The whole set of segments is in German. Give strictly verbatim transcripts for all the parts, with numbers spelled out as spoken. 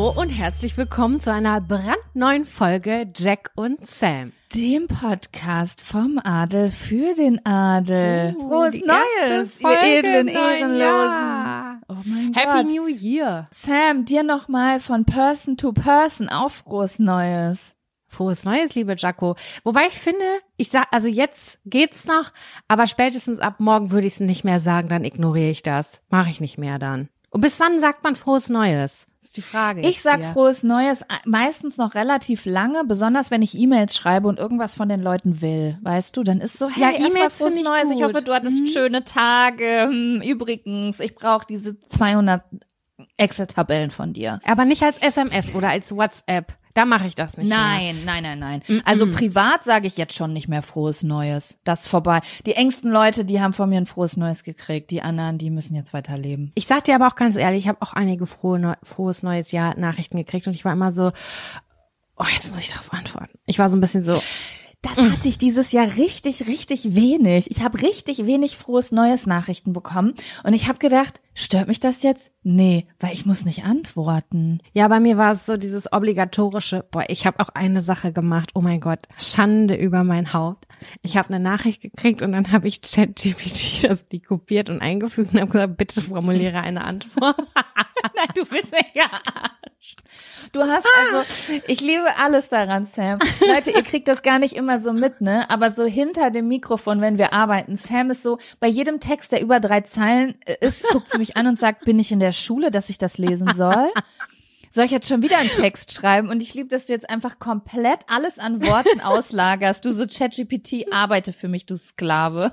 Hallo und herzlich willkommen zu einer brandneuen Folge Jack und Sam. Dem Podcast vom Adel für den Adel. Uh, Frohes die Neues, erste Folge ihr edlen im neuen Ehrenlosen. Jahr. Oh mein Happy Gott. New Year. Sam, dir nochmal von Person to Person auch frohes Neues. Frohes Neues, liebe Jaco. Wobei ich finde, ich sag, also jetzt geht's noch, aber spätestens ab morgen würde ich es nicht mehr sagen, dann ignoriere ich das. Mache ich nicht mehr dann. Und bis wann sagt man frohes Neues? Das ist die Frage. Ich sag hier. frohes Neues meistens noch relativ lange, besonders wenn ich E-Mails schreibe und irgendwas von den Leuten will. Weißt du, dann ist so, hey, Ja, erstmal E-Mails frohes finde ich Neues. gut. Ich hoffe, du hattest Mhm. schöne Tage. Hm, übrigens, ich brauche diese zweihundert Excel-Tabellen von dir. Aber nicht als S M S oder als WhatsApp. Da mache ich das nicht Nein, nein, nein, nein. Mm-mm. Also privat sage ich jetzt schon nicht mehr frohes Neues. Das ist vorbei. Die engsten Leute, die haben von mir ein frohes Neues gekriegt. Die anderen, die müssen jetzt weiterleben. Ich sag dir aber auch ganz ehrlich, ich habe auch einige frohe Neu- frohes neues Jahr Nachrichten gekriegt und ich war immer so, oh, jetzt muss ich darauf antworten. Ich war so ein bisschen so, Das hatte ich dieses Jahr richtig, richtig wenig. Ich habe richtig wenig frohes Neues Nachrichten bekommen. Und ich habe gedacht, stört mich das jetzt? Nee, weil ich muss nicht antworten. ja, bei mir war es so dieses obligatorische, boah, ich habe auch eine Sache gemacht, oh mein Gott, Schande über mein Haupt. Ich habe eine Nachricht gekriegt und dann habe ich ChatGPT das die kopiert und eingefügt und habe gesagt, bitte formuliere eine Antwort. Nein, du bist ja gearscht. Du hast also, ich liebe alles daran, Sam. Leute, ihr kriegt das gar nicht immer so mit, ne? Aber so hinter dem Mikrofon, wenn wir arbeiten, Sam ist so, bei jedem Text, der über drei Zeilen ist, guckt sie mich an und sagt, bin ich in der Schule, dass ich das lesen soll? Soll ich jetzt schon wieder einen Text schreiben? Und ich liebe, dass du jetzt einfach komplett alles an Worten auslagerst. Du so, ChatGPT, arbeite für mich, du Sklave.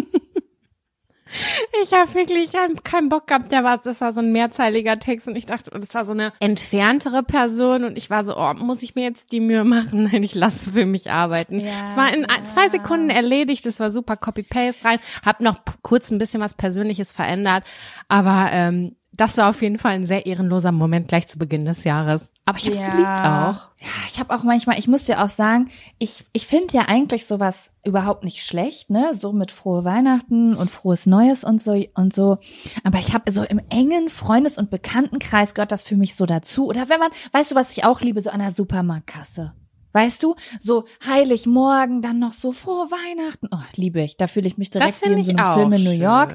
Ich habe wirklich keinen keinen Bock gehabt, der war, das war so ein mehrzeiliger Text und ich dachte, das war so eine entferntere Person und ich war so, oh, muss ich mir jetzt die Mühe machen? Nein, ich lasse für mich arbeiten. Ja, Es war in ja. zwei Sekunden erledigt, es war super Copy-Paste rein, hab noch p- kurz ein bisschen was Persönliches verändert, aber ähm, das war auf jeden Fall ein sehr ehrenloser Moment gleich zu Beginn des Jahres. Aber ich habe es Ja. geliebt auch. Ja, ich habe auch manchmal, ich muss dir auch sagen, ich ich finde ja eigentlich sowas überhaupt nicht schlecht, ne, so mit frohe Weihnachten und frohes Neues und so und so. Aber ich habe so im engen Freundes- und Bekanntenkreis gehört das für mich so dazu. Oder wenn man, weißt du, was ich auch liebe, so an der Supermarktkasse. Weißt du, so Heiligmorgen, dann noch so frohe Weihnachten. Oh, liebe ich. Da fühle ich mich direkt Das wie finde in so ich einem auch Film in New schön. York.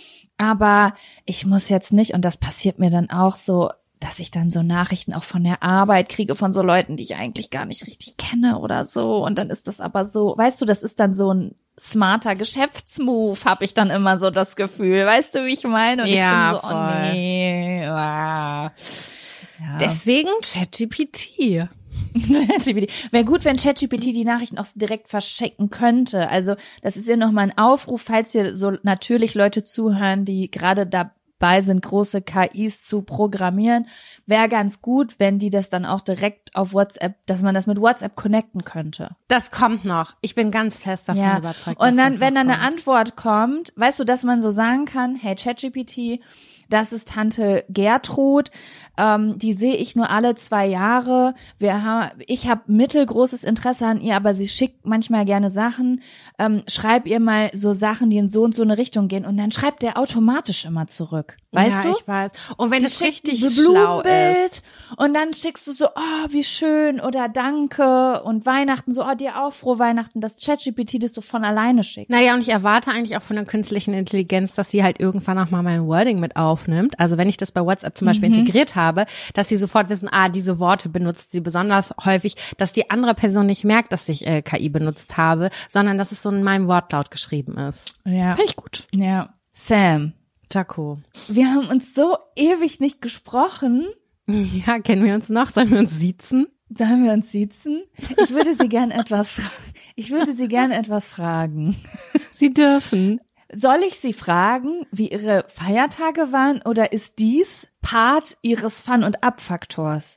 Aber ich muss jetzt nicht, und das passiert mir dann auch so, dass ich dann so Nachrichten auch von der Arbeit kriege von so Leuten, die ich eigentlich gar nicht richtig kenne oder so. Und dann ist das aber so, weißt du, das ist dann so ein smarter Geschäftsmove, habe ich dann immer so das Gefühl. Weißt du, wie ich meine? Und Ja, ich bin so, voll. oh nee. Ah. Ja. Deswegen ChatGPT. ChatGPT. Wäre gut, wenn ChatGPT die Nachrichten auch direkt verschicken könnte. Also das ist ja nochmal ein Aufruf, falls hier so natürlich Leute zuhören, die gerade dabei sind, große K Is zu programmieren. Wäre ganz gut, wenn die das dann auch direkt auf WhatsApp, dass man das mit WhatsApp connecten könnte. Das kommt noch. Ich bin ganz fest davon Ja. überzeugt. dass Und dann, das wenn noch dann eine kommt. Antwort kommt, weißt du, dass man so sagen kann, hey ChatGPT, das ist Tante Gertrud, ähm, die sehe ich nur alle zwei Jahre. Wir haben, ich habe mittelgroßes Interesse an ihr, aber sie schickt manchmal gerne Sachen. Ähm, schreib ihr mal so Sachen, die in so und so eine Richtung gehen, und dann schreibt der automatisch immer zurück. Weißt ja, du? ich weiß. Und wenn Die es schickt richtig ein schlau Blumenbild ist. und dann schickst du so, oh, wie schön oder danke, und Weihnachten so, oh, dir auch frohe Weihnachten, dass ChatGPT das so von alleine schickt. Naja, und ich erwarte eigentlich auch von der künstlichen Intelligenz, dass sie halt irgendwann auch mal mein Wording mit aufnimmt. Also wenn ich das bei WhatsApp zum Beispiel Mhm. integriert habe, dass sie sofort wissen, ah, diese Worte benutzt sie besonders häufig, dass die andere Person nicht merkt, dass ich äh, K I benutzt habe, sondern dass es so in meinem Wortlaut geschrieben ist. Ja. Finde ich gut. Ja. Sam, Jaco. wir haben uns so ewig nicht gesprochen. Ja, kennen wir uns noch? Sollen wir uns siezen? Sollen wir uns siezen? Ich würde Sie gern etwas, ich würde Sie gern etwas fragen. Sie dürfen. Soll ich Sie fragen, wie Ihre Feiertage waren, oder ist dies Part Ihres Fun- und Abfaktors?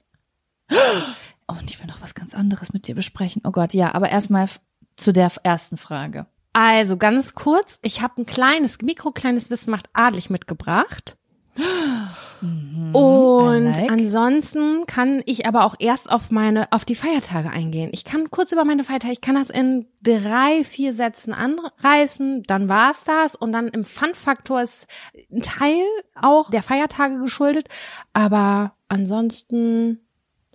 Oh, und ich will noch was ganz anderes mit dir besprechen. Oh Gott, ja, aber erstmal f- zu der f- ersten Frage. Also ganz kurz, ich habe ein kleines, mikrokleines Wissen macht adelig mitgebracht. Und I like. ansonsten kann ich aber auch erst auf meine, auf die Feiertage eingehen. Ich kann kurz über meine Feiertage, ich kann das in drei, vier Sätzen anreißen, dann war's das. Und dann im Fun-Faktor ist ein Teil auch der Feiertage geschuldet. Aber ansonsten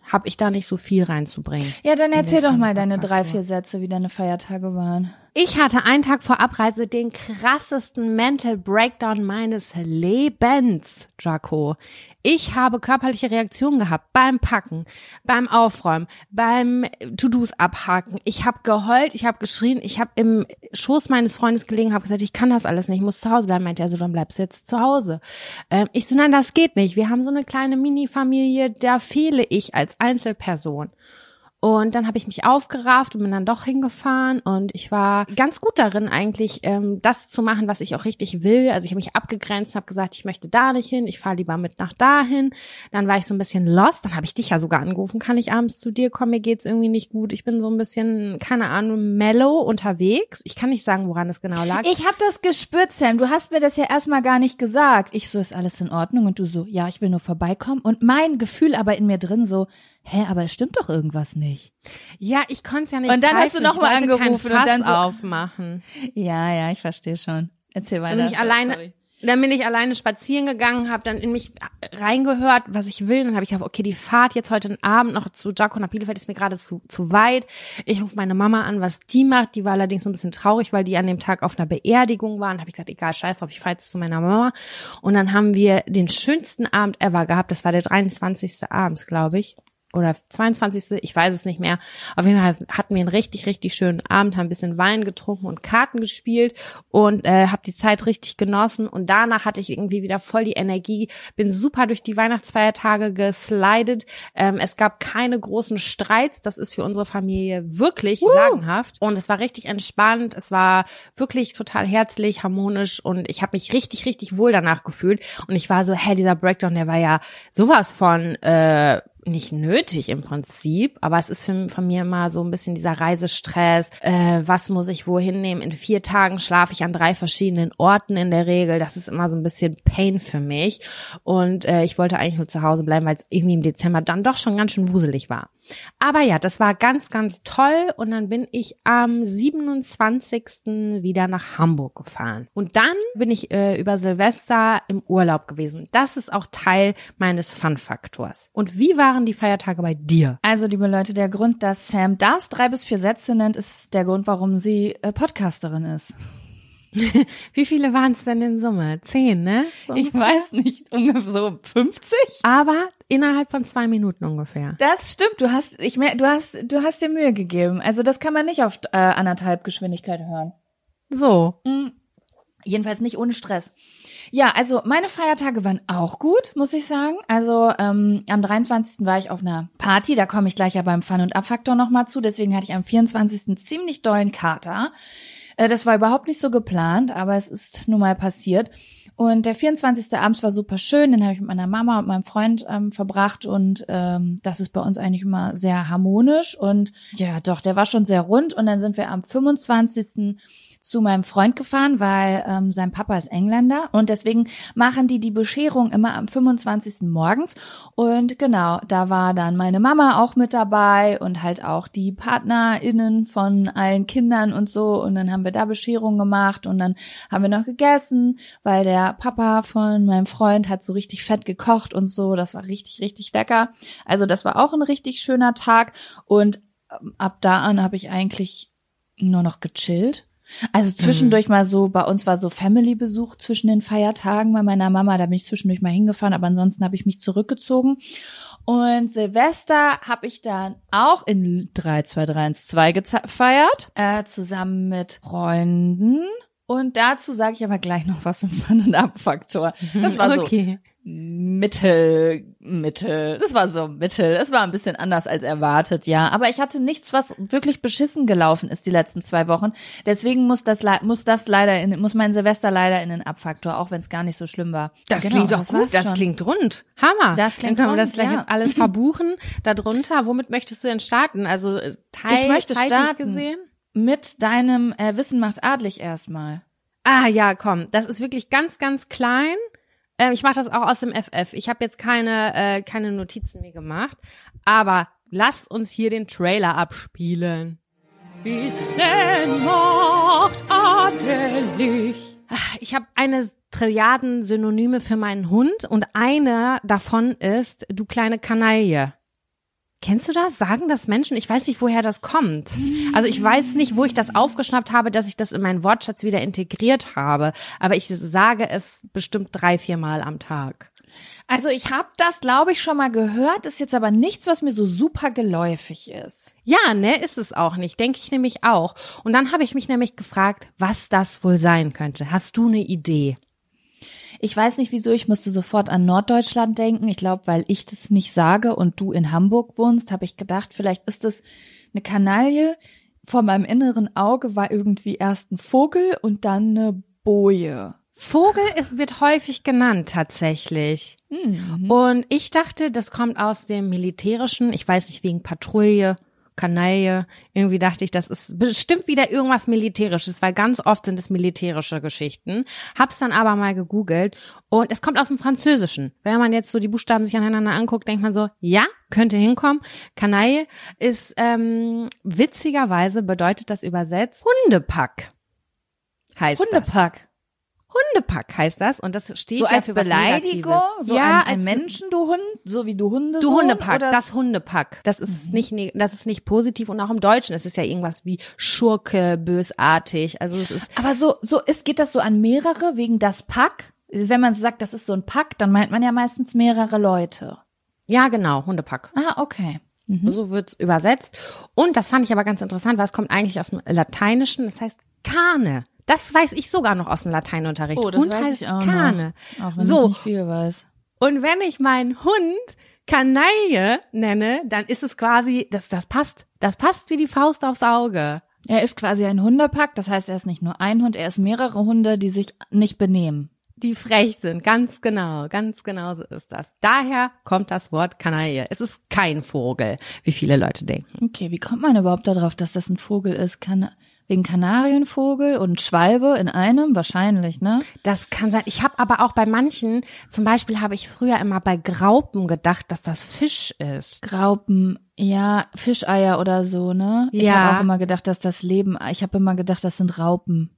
habe ich da nicht so viel reinzubringen. Ja, dann erzähl doch mal deine Faktor. drei, vier Sätze, wie deine Feiertage waren. Ich hatte einen Tag vor Abreise den krassesten Mental Breakdown meines Lebens, Jaco. Ich habe körperliche Reaktionen gehabt beim Packen, beim Aufräumen, beim To-Dos abhaken. Ich habe geheult, ich habe geschrien, ich habe im Schoß meines Freundes gelegen, habe gesagt, ich kann das alles nicht, ich muss zu Hause bleiben. Meinte er so, dann bleibst du jetzt zu Hause. Ähm, ich so, nein, das geht nicht. Wir haben so eine kleine Mini-Familie, da fehle ich als Einzelperson. Und dann habe ich mich aufgerafft und bin dann doch hingefahren und ich war ganz gut darin eigentlich, ähm, das zu machen, was ich auch richtig will. Also ich habe mich abgegrenzt, habe gesagt, ich möchte da nicht hin, ich fahre lieber mit nach dahin. Dann war ich so ein bisschen lost, dann habe ich dich ja sogar angerufen, kann ich abends zu dir kommen, mir geht's irgendwie nicht gut. Ich bin so ein bisschen, keine Ahnung, mellow unterwegs. Ich kann nicht sagen, woran es genau lag. Ich habe das gespürt, Sam. Du hast mir das ja erstmal gar nicht gesagt. Ich so, ist alles in Ordnung? Und du so, ja, ich will nur vorbeikommen. Und mein Gefühl aber in mir drin so, hä, aber es stimmt doch irgendwas nicht. Ja, ich konnte es ja nicht Und dann greifen. hast du noch Ich mal wollte angerufen kein und dann Fass so aufmachen. Ja, ja, ich verstehe schon. Erzähl weiter. Dann bin ich alleine, Sorry. dann bin ich alleine spazieren gegangen, habe dann in mich reingehört, was ich will. Dann habe ich gedacht, okay, die Fahrt jetzt heute Abend noch zu Jaco nach Bielefeld ist mir gerade zu zu weit. Ich rufe meine Mama an, was die macht. Die war allerdings so ein bisschen traurig, weil die an dem Tag auf einer Beerdigung war. Und habe ich gesagt, egal, scheiß drauf, ich fahre jetzt zu meiner Mama. Und dann haben wir den schönsten Abend ever gehabt. Das war der dreiundzwanzigste abends, glaube ich. Oder zweiundzwanzigste ich weiß es nicht mehr. Auf jeden Fall hatten wir einen richtig, richtig schönen Abend, haben ein bisschen Wein getrunken und Karten gespielt und äh, habe die Zeit richtig genossen. Und danach hatte ich irgendwie wieder voll die Energie, bin super durch die Weihnachtsfeiertage geslidet. Ähm, es gab keine großen Streits, das ist für unsere Familie wirklich uh. sagenhaft. Und es war richtig entspannt, es war wirklich total herzlich, harmonisch und ich habe mich richtig, richtig wohl danach gefühlt. Und ich war so, hä, dieser Breakdown, der war ja sowas von äh, nicht nötig im Prinzip, aber es ist für, von mir immer so ein bisschen dieser Reisestress, äh, was muss ich wohin nehmen, in vier Tagen schlafe ich an drei verschiedenen Orten in der Regel, das ist immer so ein bisschen Pain für mich und äh, ich wollte eigentlich nur zu Hause bleiben, weil es irgendwie im Dezember dann doch schon ganz schön wuselig war. Aber ja, das war ganz, ganz toll und dann bin ich am siebenundzwanzigsten wieder nach Hamburg gefahren und dann bin ich äh, über Silvester im Urlaub gewesen. Das ist auch Teil meines Fun-Faktors. Und wie waren die Feiertage bei dir? Also, liebe Leute, der Grund, dass Sam das drei bis vier Sätze nennt, ist der Grund, warum sie äh, Podcasterin ist. Wie viele waren es denn in Summe? Zehn, ne? So. Ich weiß nicht, ungefähr so fünfzig? Aber innerhalb von zwei Minuten ungefähr. Das stimmt, du hast, ich mehr, du hast, du hast dir Mühe gegeben. Also das kann man nicht auf äh, anderthalb Geschwindigkeit hören. So. Mhm. Jedenfalls nicht ohne Stress. Ja, also meine Feiertage waren auch gut, muss ich sagen. Also ähm, am dreiundzwanzigsten war ich auf einer Party, da komme ich gleich ja beim Fun- und Abfaktor nochmal zu. Deswegen hatte ich am vierundzwanzigsten ziemlich dollen Kater. Äh, das war überhaupt nicht so geplant, aber es ist nun mal passiert. Und der vierundzwanzigste abends war super schön, den habe ich mit meiner Mama und meinem Freund ähm, verbracht und ähm, das ist bei uns eigentlich immer sehr harmonisch und ja doch, der war schon sehr rund und dann sind wir am fünfundzwanzigsten zu meinem Freund gefahren, weil ähm, sein Papa ist Engländer und deswegen machen die die Bescherung immer am fünfundzwanzigsten morgens und genau, da war dann meine Mama auch mit dabei und halt auch die PartnerInnen von allen Kindern und so und dann haben wir da Bescherung gemacht und dann haben wir noch gegessen, weil der Papa von meinem Freund hat so richtig fett gekocht und so, das war richtig, richtig lecker. Also das war auch ein richtig schöner Tag und ähm, ab da an habe ich eigentlich nur noch gechillt. Also zwischendurch mhm. mal so, bei uns war so Family-Besuch zwischen den Feiertagen bei meiner Mama, da bin ich zwischendurch mal hingefahren, aber ansonsten habe ich mich zurückgezogen. Und Silvester habe ich dann auch in drei zwei drei eins zwei gefeiert, äh, zusammen mit Freunden. Und dazu sage ich aber gleich noch was im Fun- und Abfaktor. Das war so okay. Mittel, Mittel, das war so Mittel. Es war ein bisschen anders als erwartet, ja. Aber ich hatte nichts, was wirklich beschissen gelaufen ist die letzten zwei Wochen. Deswegen muss das, muss das leider, in, muss mein Silvester leider in den Abfaktor, auch wenn es gar nicht so schlimm war. Das genau, klingt doch das gut, das schon. klingt rund. Hammer. Das klingt Dann können wir rund, das gleich ja. jetzt alles verbuchen. Darunter, womit möchtest du denn starten? Also Teil, ich möchte zeitlich starten gesehen? Mit deinem äh, Wissen macht adlig erstmal. Ah ja, komm, das ist wirklich ganz, ganz klein. Ähm, ich mache das auch aus dem F F. Ich habe jetzt keine äh, keine Notizen mehr gemacht, aber lass uns hier den Trailer abspielen. Wissen macht adelig. Ich habe eine Trilliarden Synonyme für meinen Hund und eine davon ist, du kleine Kanaille. Kennst du das? Sagen das Menschen? Ich weiß nicht, woher das kommt. Also ich weiß nicht, wo ich das aufgeschnappt habe, dass ich das in meinen Wortschatz wieder integriert habe. Aber ich sage es bestimmt drei, vier Mal am Tag. Also ich habe das, glaube ich, schon mal gehört, ist jetzt aber nichts, was mir so super geläufig ist. Ja, ne, ist es auch nicht. Denke ich nämlich auch. Und dann habe ich mich nämlich gefragt, was das wohl sein könnte. Hast du eine Idee? Ich weiß nicht wieso, ich musste sofort an Norddeutschland denken. Ich glaube, weil ich das nicht sage und du in Hamburg wohnst, habe ich gedacht, vielleicht ist das eine Kanaille. Vor meinem inneren Auge war irgendwie erst ein Vogel und dann eine Boje. Vogel ist, wird häufig genannt tatsächlich. Mhm. Und ich dachte, das kommt aus dem Militärischen, ich weiß nicht, wegen Patrouille, Kanaille. Irgendwie dachte ich, das ist bestimmt wieder irgendwas Militärisches, weil ganz oft sind es militärische Geschichten. Hab's dann aber mal gegoogelt und es kommt aus dem Französischen. Wenn man jetzt so die Buchstaben sich aneinander anguckt, denkt man so, ja, könnte hinkommen. Kanaille ist, ähm, witzigerweise bedeutet das übersetzt Hundepack. Heißt Hundepack. Das. Hundepack heißt das und das steht so ja als für was Beleidigung, Negatives. so ja, ein, ein als Menschen, du Hund, so wie du Hunde. Du Hundepack, oder? das Hundepack. Das ist mhm. nicht, ne, das ist nicht positiv und auch im Deutschen ist es ja irgendwas wie Schurke, bösartig. Also es ist. Aber so, so ist, geht das so an mehrere wegen das Pack? Wenn man so sagt, das ist so ein Pack, dann meint man ja meistens mehrere Leute. Ja, genau, Hundepack. Ah, okay. Mhm. So wird's übersetzt. Und das fand ich aber ganz interessant, weil es kommt eigentlich aus dem Lateinischen. Das heißt Kane. Das weiß ich sogar noch aus dem Lateinunterricht. Oh, das Hund weiß heißt ich auch Kane. Noch. Auch wenn so. ich nicht viel weiß. Und wenn ich meinen Hund Kanaille nenne, dann ist es quasi, das, das passt. Das passt wie die Faust aufs Auge. Er ist quasi ein Hundepack. Das heißt, er ist nicht nur ein Hund, er ist mehrere Hunde, die sich nicht benehmen. Die frech sind, ganz genau, ganz genau so ist das. Daher kommt das Wort Kanaille. Es ist kein Vogel, wie viele Leute denken. Okay, wie kommt man überhaupt darauf, dass das ein Vogel ist? Kann, wegen Kanarienvogel und Schwalbe in einem? Wahrscheinlich, ne? Das kann sein. Ich habe aber auch bei manchen, zum Beispiel habe ich früher immer bei Graupen gedacht, dass das Fisch ist. Graupen, ja, Fischeier oder so, ne? Ich Ja. habe auch immer gedacht, dass das Leben, ich habe immer gedacht, das sind Raupen.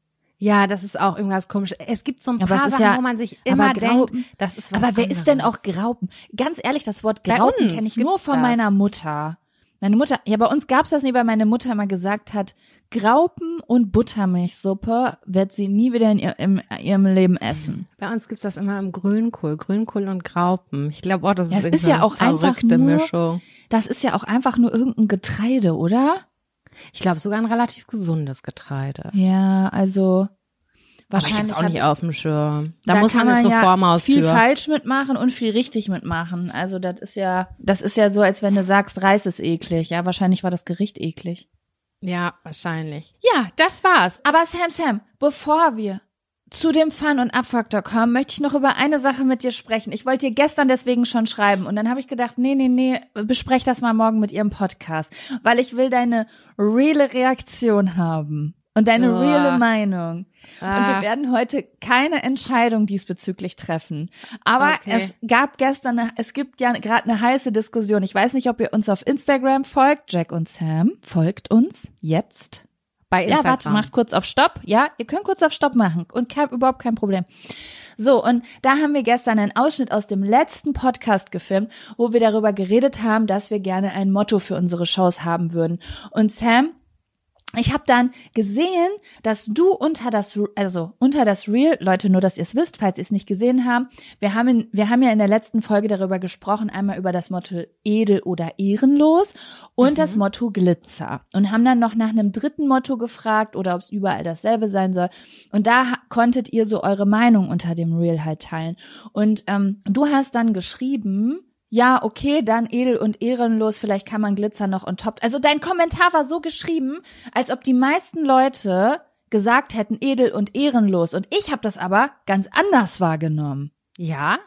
Ja, das ist auch irgendwas komisch. Es gibt so ein Aber paar es ist Sachen, ja- wo man sich immer aber Graupen- denkt, das ist was Aber wer ist denn anderes. auch Graupen? Ganz ehrlich, das Wort Bei Graupen uns kenne ich gibt's nur von das. meiner Mutter. Meine Mutter, ja, bei uns gab's das nie, weil meine Mutter immer gesagt hat, Graupen und Buttermilchsuppe wird sie nie wieder in, ihr, in ihrem Leben essen. Bei uns gibt's das immer im Grünkohl, Grünkohl und Graupen. Ich glaube auch, das Ja, ist, es ist irgendwie ja auch eine einfach verrückte nur- Mischung. Das ist ja auch einfach nur irgendein Getreide, oder? Ich glaube sogar ein relativ gesundes Getreide. Ja, also Aber ich wahrscheinlich hab's auch nicht hat- auf dem Schirm. Da, Da muss kann man eine ja Reform ausführen. viel falsch mitmachen und viel richtig mitmachen. Also das ist ja, das ist ja so, als wenn du sagst, Reis ist eklig. Ja, wahrscheinlich war das Gericht eklig. Ja, wahrscheinlich. Ja, das war's. Aber Sam, Sam, bevor wir zu dem Fun- und Abfaktor kommen, möchte ich noch über eine Sache mit dir sprechen. Ich wollte dir gestern deswegen schon schreiben und dann habe ich gedacht, nee, nee, nee, besprech das mal morgen mit ihrem Podcast, weil ich will deine reale Reaktion haben. Und deine Boah. reale Meinung. Und Ah. wir werden heute keine Entscheidung diesbezüglich treffen. Aber Okay. es gab gestern, eine, es gibt ja gerade eine heiße Diskussion. Ich weiß nicht, ob ihr uns auf Instagram folgt. Jack und Sam folgt uns jetzt. Bei Ja, Instagram. warte, macht kurz auf Stopp. Ja, ihr könnt kurz auf Stopp machen und kein, überhaupt kein Problem. So, und da haben wir gestern einen Ausschnitt aus dem letzten Podcast gefilmt, wo wir darüber geredet haben, dass wir gerne ein Motto für unsere Shows haben würden. Und Sam, ich habe dann gesehen, dass du unter das, also unter das Reel, Leute, nur dass ihr es wisst, falls ihr es nicht gesehen habt, wir haben, in, wir haben ja in der letzten Folge darüber gesprochen, einmal über das Motto edel oder ehrenlos und mhm. das Motto Glitzer und haben dann noch nach einem dritten Motto gefragt oder ob es überall dasselbe sein soll und da konntet ihr so eure Meinung unter dem Reel halt teilen und ähm, du hast dann geschrieben, ja, okay, dann edel und ehrenlos, vielleicht kann man Glitzer noch on top. Also dein Kommentar war so geschrieben, als ob die meisten Leute gesagt hätten edel und ehrenlos. Und ich habe das aber ganz anders wahrgenommen. Ja?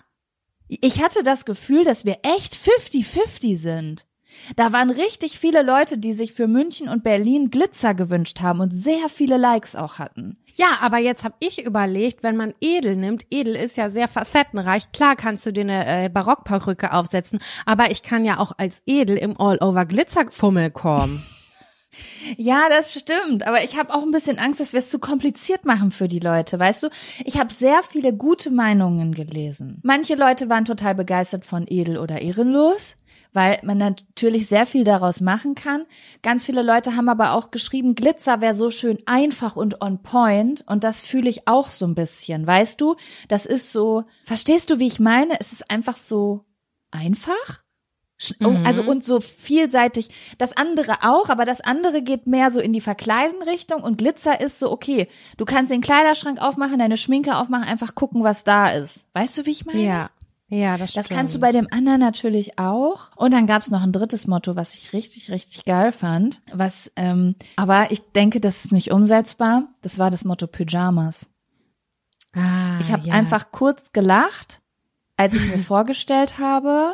Ich hatte das Gefühl, dass wir echt fifty fifty sind. Da waren richtig viele Leute, die sich für München und Berlin Glitzer gewünscht haben und sehr viele Likes auch hatten. Ja, aber jetzt habe ich überlegt, wenn man edel nimmt, edel ist ja sehr facettenreich. Klar kannst du dir eine äh, Barockperücke aufsetzen, aber ich kann ja auch als edel im All-Over-Glitzerfummel kommen. Ja, das stimmt, aber ich habe auch ein bisschen Angst, dass wir es zu kompliziert machen für die Leute, weißt du? Ich habe sehr viele gute Meinungen gelesen. Manche Leute waren total begeistert von edel oder ehrenlos, weil man natürlich sehr viel daraus machen kann. Ganz viele Leute haben aber auch geschrieben, Glitzer wäre so schön einfach und on point und das fühle ich auch so ein bisschen, weißt du? Das ist so, verstehst du, wie ich meine? Es ist einfach so einfach. Mhm. Also und so vielseitig, das andere auch, aber das andere geht mehr so in die Verkleiden-Richtung und Glitzer ist so, okay, du kannst den Kleiderschrank aufmachen, deine Schminke aufmachen, einfach gucken, was da ist. Weißt du, wie ich meine? Ja, ja, das stimmt. Das kannst du bei dem anderen natürlich auch. Und dann gab's noch ein drittes Motto, was ich richtig, richtig geil fand, was, ähm, aber ich denke, das ist nicht umsetzbar. Das war das Motto Pyjamas. Ah, ich habe ja. einfach kurz gelacht, als ich mir vorgestellt habe,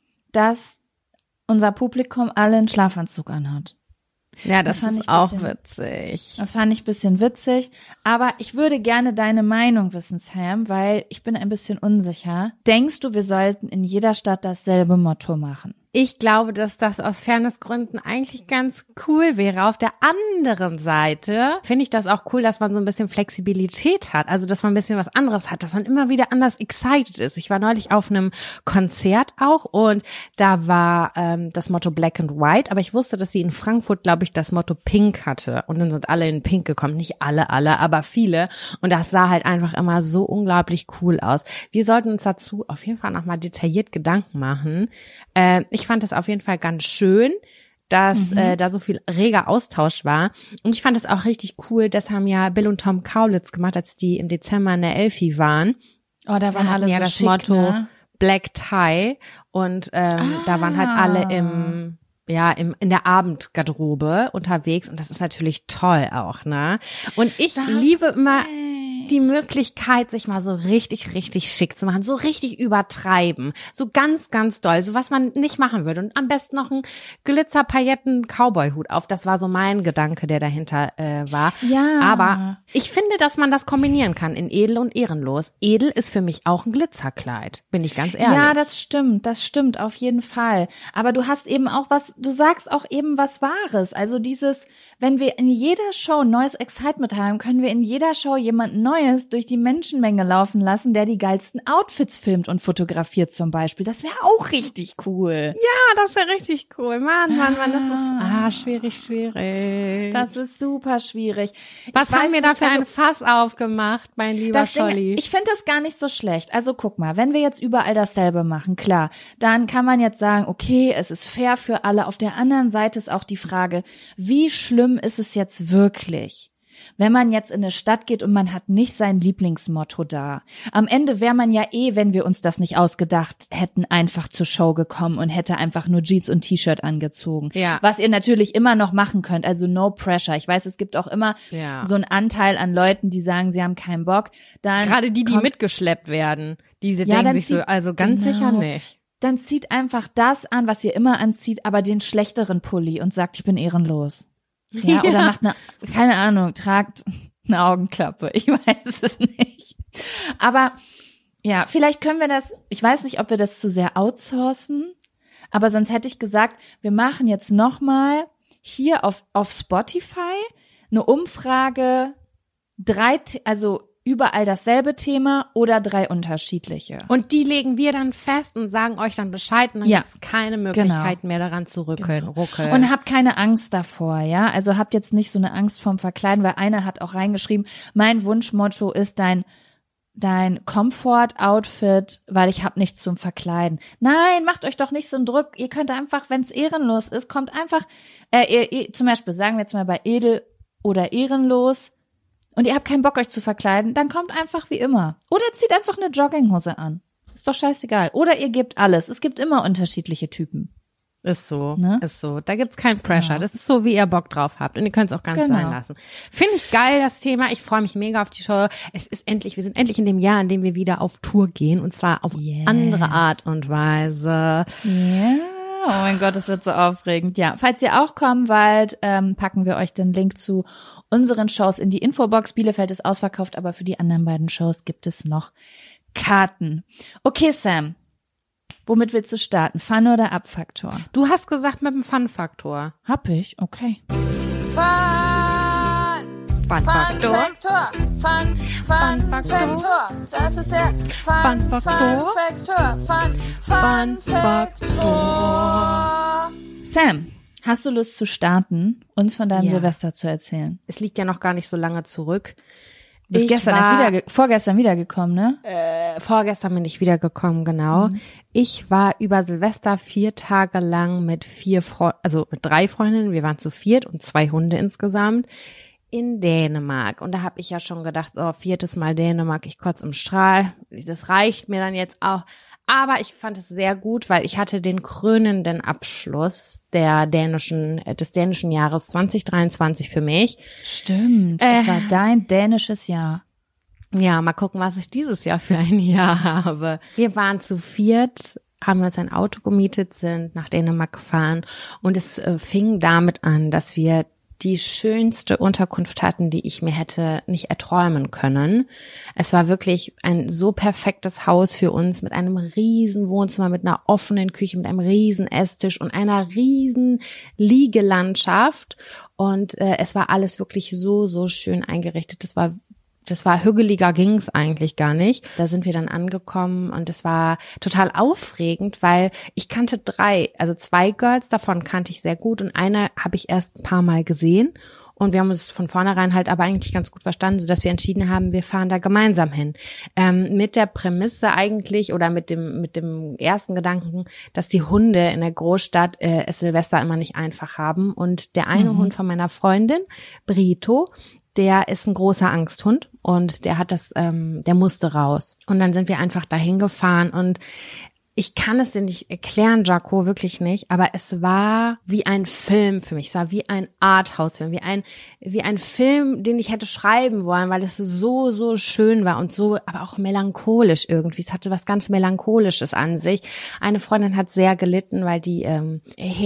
dass unser Publikum alle einen Schlafanzug anhat. Ja, das, das fand ist ich auch bisschen, witzig. Das fand ich ein bisschen witzig. Aber ich würde gerne deine Meinung wissen, Sam, weil ich bin ein bisschen unsicher. Denkst du, wir sollten in jeder Stadt dasselbe Motto machen? Ich glaube, dass das aus Fairnessgründen eigentlich ganz cool wäre. Auf der anderen Seite finde ich das auch cool, dass man so ein bisschen Flexibilität hat. Also, dass man ein bisschen was anderes hat, dass man immer wieder anders excited ist. Ich war neulich auf einem Konzert auch und da war ähm, das Motto Black and White, aber ich wusste, dass sie in Frankfurt, glaube ich, das Motto Pink hatte. Und dann sind alle in Pink gekommen. Nicht alle, alle, aber viele. Und das sah halt einfach immer so unglaublich cool aus. Wir sollten uns dazu auf jeden Fall nochmal detailliert Gedanken machen. Äh, ich fand das auf jeden Fall ganz schön, dass mhm. äh, da so viel reger Austausch war. Und ich fand das auch richtig cool, das haben ja Bill und Tom Kaulitz gemacht, als die im Dezember in der Elfi waren. Oh, da waren da alle ja so das schick, Motto ne? Black Tie und ähm, ah. da waren halt alle im ja, im, in der Abendgarderobe unterwegs und das ist natürlich toll auch, ne? Und ich das liebe immer echt. die Möglichkeit, sich mal so richtig, richtig schick zu machen, so richtig übertreiben, so ganz, ganz doll, so was man nicht machen würde und am besten noch einen Glitzer-Pailletten-Cowboy-Hut auf, das war so mein Gedanke, der dahinter äh, war. Ja. Aber ich finde, dass man das kombinieren kann in edel und ehrenlos. Edel ist für mich auch ein Glitzerkleid, bin ich ganz ehrlich. Ja, das stimmt, das stimmt auf jeden Fall. Aber du hast eben auch was, du sagst auch eben was Wahres. Also dieses, wenn wir in jeder Show ein neues Excitement haben, können wir in jeder Show jemanden Neues durch die Menschenmenge laufen lassen, der die geilsten Outfits filmt und fotografiert zum Beispiel. Das wäre auch richtig cool. Ja, das wäre richtig cool. Mann, Mann, Mann, das ist ah, schwierig, schwierig. Das ist super schwierig. Was ich haben wir da für also, ein Fass aufgemacht, mein lieber Scholli? Ich finde das gar nicht so schlecht. Also guck mal, wenn wir jetzt überall dasselbe machen, klar, dann kann man jetzt sagen, okay, es ist fair für alle. Auf der anderen Seite ist auch die Frage, wie schlimm ist es jetzt wirklich? Wenn man jetzt in eine Stadt geht und man hat nicht sein Lieblingsmotto da. Am Ende wäre man ja eh, wenn wir uns das nicht ausgedacht hätten, einfach zur Show gekommen und hätte einfach nur Jeans und T-Shirt angezogen. Ja. Was ihr natürlich immer noch machen könnt, also no pressure. Ich weiß, es gibt auch immer ja. so einen Anteil an Leuten, die sagen, sie haben keinen Bock. Dann Gerade die, die kommt, mitgeschleppt werden, diese ja, denken sich zieht, so, also ganz genau. sicher nicht. Dann zieht einfach das an, was ihr immer anzieht, aber den schlechteren Pulli und sagt, ich bin ehrenlos. Ja, oder ja. macht eine, keine Ahnung, tragt eine Augenklappe. Ich weiß es nicht. Aber ja, vielleicht können wir das, ich weiß nicht, ob wir das zu sehr outsourcen, aber sonst hätte ich gesagt, wir machen jetzt nochmal hier auf, auf Spotify eine Umfrage, drei, also überall dasselbe Thema oder drei unterschiedliche. Und die legen wir dann fest und sagen euch dann Bescheid und dann ja, gibt's keine Möglichkeit genau. mehr daran zu rückeln. Genau. ruckeln. Und habt keine Angst davor, ja. Also habt jetzt nicht so eine Angst vorm Verkleiden, weil einer hat auch reingeschrieben, mein Wunschmotto ist dein dein Comfort-Outfit, weil ich hab nichts zum Verkleiden. Nein, macht euch doch nicht so einen Druck. Ihr könnt einfach, wenn es ehrenlos ist, kommt einfach, äh, ihr, ihr, zum Beispiel sagen wir jetzt mal bei edel oder ehrenlos, und ihr habt keinen Bock, euch zu verkleiden, dann kommt einfach wie immer. Oder zieht einfach eine Jogginghose an. Ist doch scheißegal. Oder ihr gebt alles. Es gibt immer unterschiedliche Typen. Ist so, ne? ist so. Da gibt's kein Pressure. Genau. Das ist so, wie ihr Bock drauf habt. Und ihr könnt es auch ganz genau. sein lassen. Finde ich geil, das Thema. Ich freue mich mega auf die Show. Es ist endlich, wir sind endlich in dem Jahr, in dem wir wieder auf Tour gehen. Und zwar auf yes. andere Art und Weise. Ja. Yeah. Oh mein Gott, das wird so aufregend. Ja, falls ihr auch kommen wollt, ähm, packen wir euch den Link zu unseren Shows in die Infobox. Bielefeld ist ausverkauft, aber für die anderen beiden Shows gibt es noch Karten. Okay, Sam, womit willst du starten? Fun oder Abfaktor? Du hast gesagt mit dem Fun-Faktor. Hab ich? Okay. Fun-Faktor. Fun-Faktor. Fun, Fun, Fun Faktor. Das ist der Fun, Fun Faktor. Fun, Fun, Fun Faktor. Sam, hast du Lust zu starten, uns von deinem Ja. Silvester zu erzählen? Es liegt ja noch gar nicht so lange zurück. Du bist Ich gestern war, erst wieder, vorgestern wiedergekommen, ne? Äh, vorgestern bin ich wiedergekommen, genau. Mhm. Ich war über Silvester vier Tage lang mit vier Freunden, also mit drei Freundinnen, wir waren zu viert und zwei Hunde insgesamt, in Dänemark. Und da habe ich ja schon gedacht, oh, viertes Mal Dänemark, ich kotze im Strahl. Das reicht mir dann jetzt auch. Aber ich fand es sehr gut, weil ich hatte den krönenden Abschluss der dänischen, des dänischen Jahres zwanzig dreiundzwanzig für mich. Stimmt, Äh. es war dein dänisches Jahr. Ja, mal gucken, was ich dieses Jahr für ein Jahr habe. Wir waren zu viert, haben uns ein Auto gemietet, sind nach Dänemark gefahren und es äh, fing damit an, dass wir die schönste Unterkunft hatten, die ich mir hätte nicht erträumen können. Es war wirklich ein so perfektes Haus für uns mit einem riesen Wohnzimmer, mit einer offenen Küche, mit einem riesen Esstisch und einer riesen Liegelandschaft. Und äh, es war alles wirklich so, so schön eingerichtet. Das war Das war hügeliger ging's eigentlich gar nicht. Da sind wir dann angekommen und es war total aufregend, weil ich kannte drei, also zwei Girls, davon kannte ich sehr gut und eine habe ich erst ein paar Mal gesehen und wir haben uns von vornherein halt aber eigentlich ganz gut verstanden, sodass wir entschieden haben, wir fahren da gemeinsam hin. Ähm, mit der Prämisse eigentlich oder mit dem mit dem ersten Gedanken, dass die Hunde in der Großstadt äh, es Silvester immer nicht einfach haben und der eine mhm. Hund von meiner Freundin, Brito, der ist ein großer Angsthund und der hat das, ähm, der musste raus. Und dann sind wir einfach dahin gefahren und ich kann es dir nicht erklären, Jaco, wirklich nicht, aber es war wie ein Film für mich. Es war wie ein Arthouse-Film, wie ein, wie ein Film, den ich hätte schreiben wollen, weil es so, so schön war und so, aber auch melancholisch irgendwie. Es hatte was ganz Melancholisches an sich. Eine Freundin hat sehr gelitten, weil die ähm,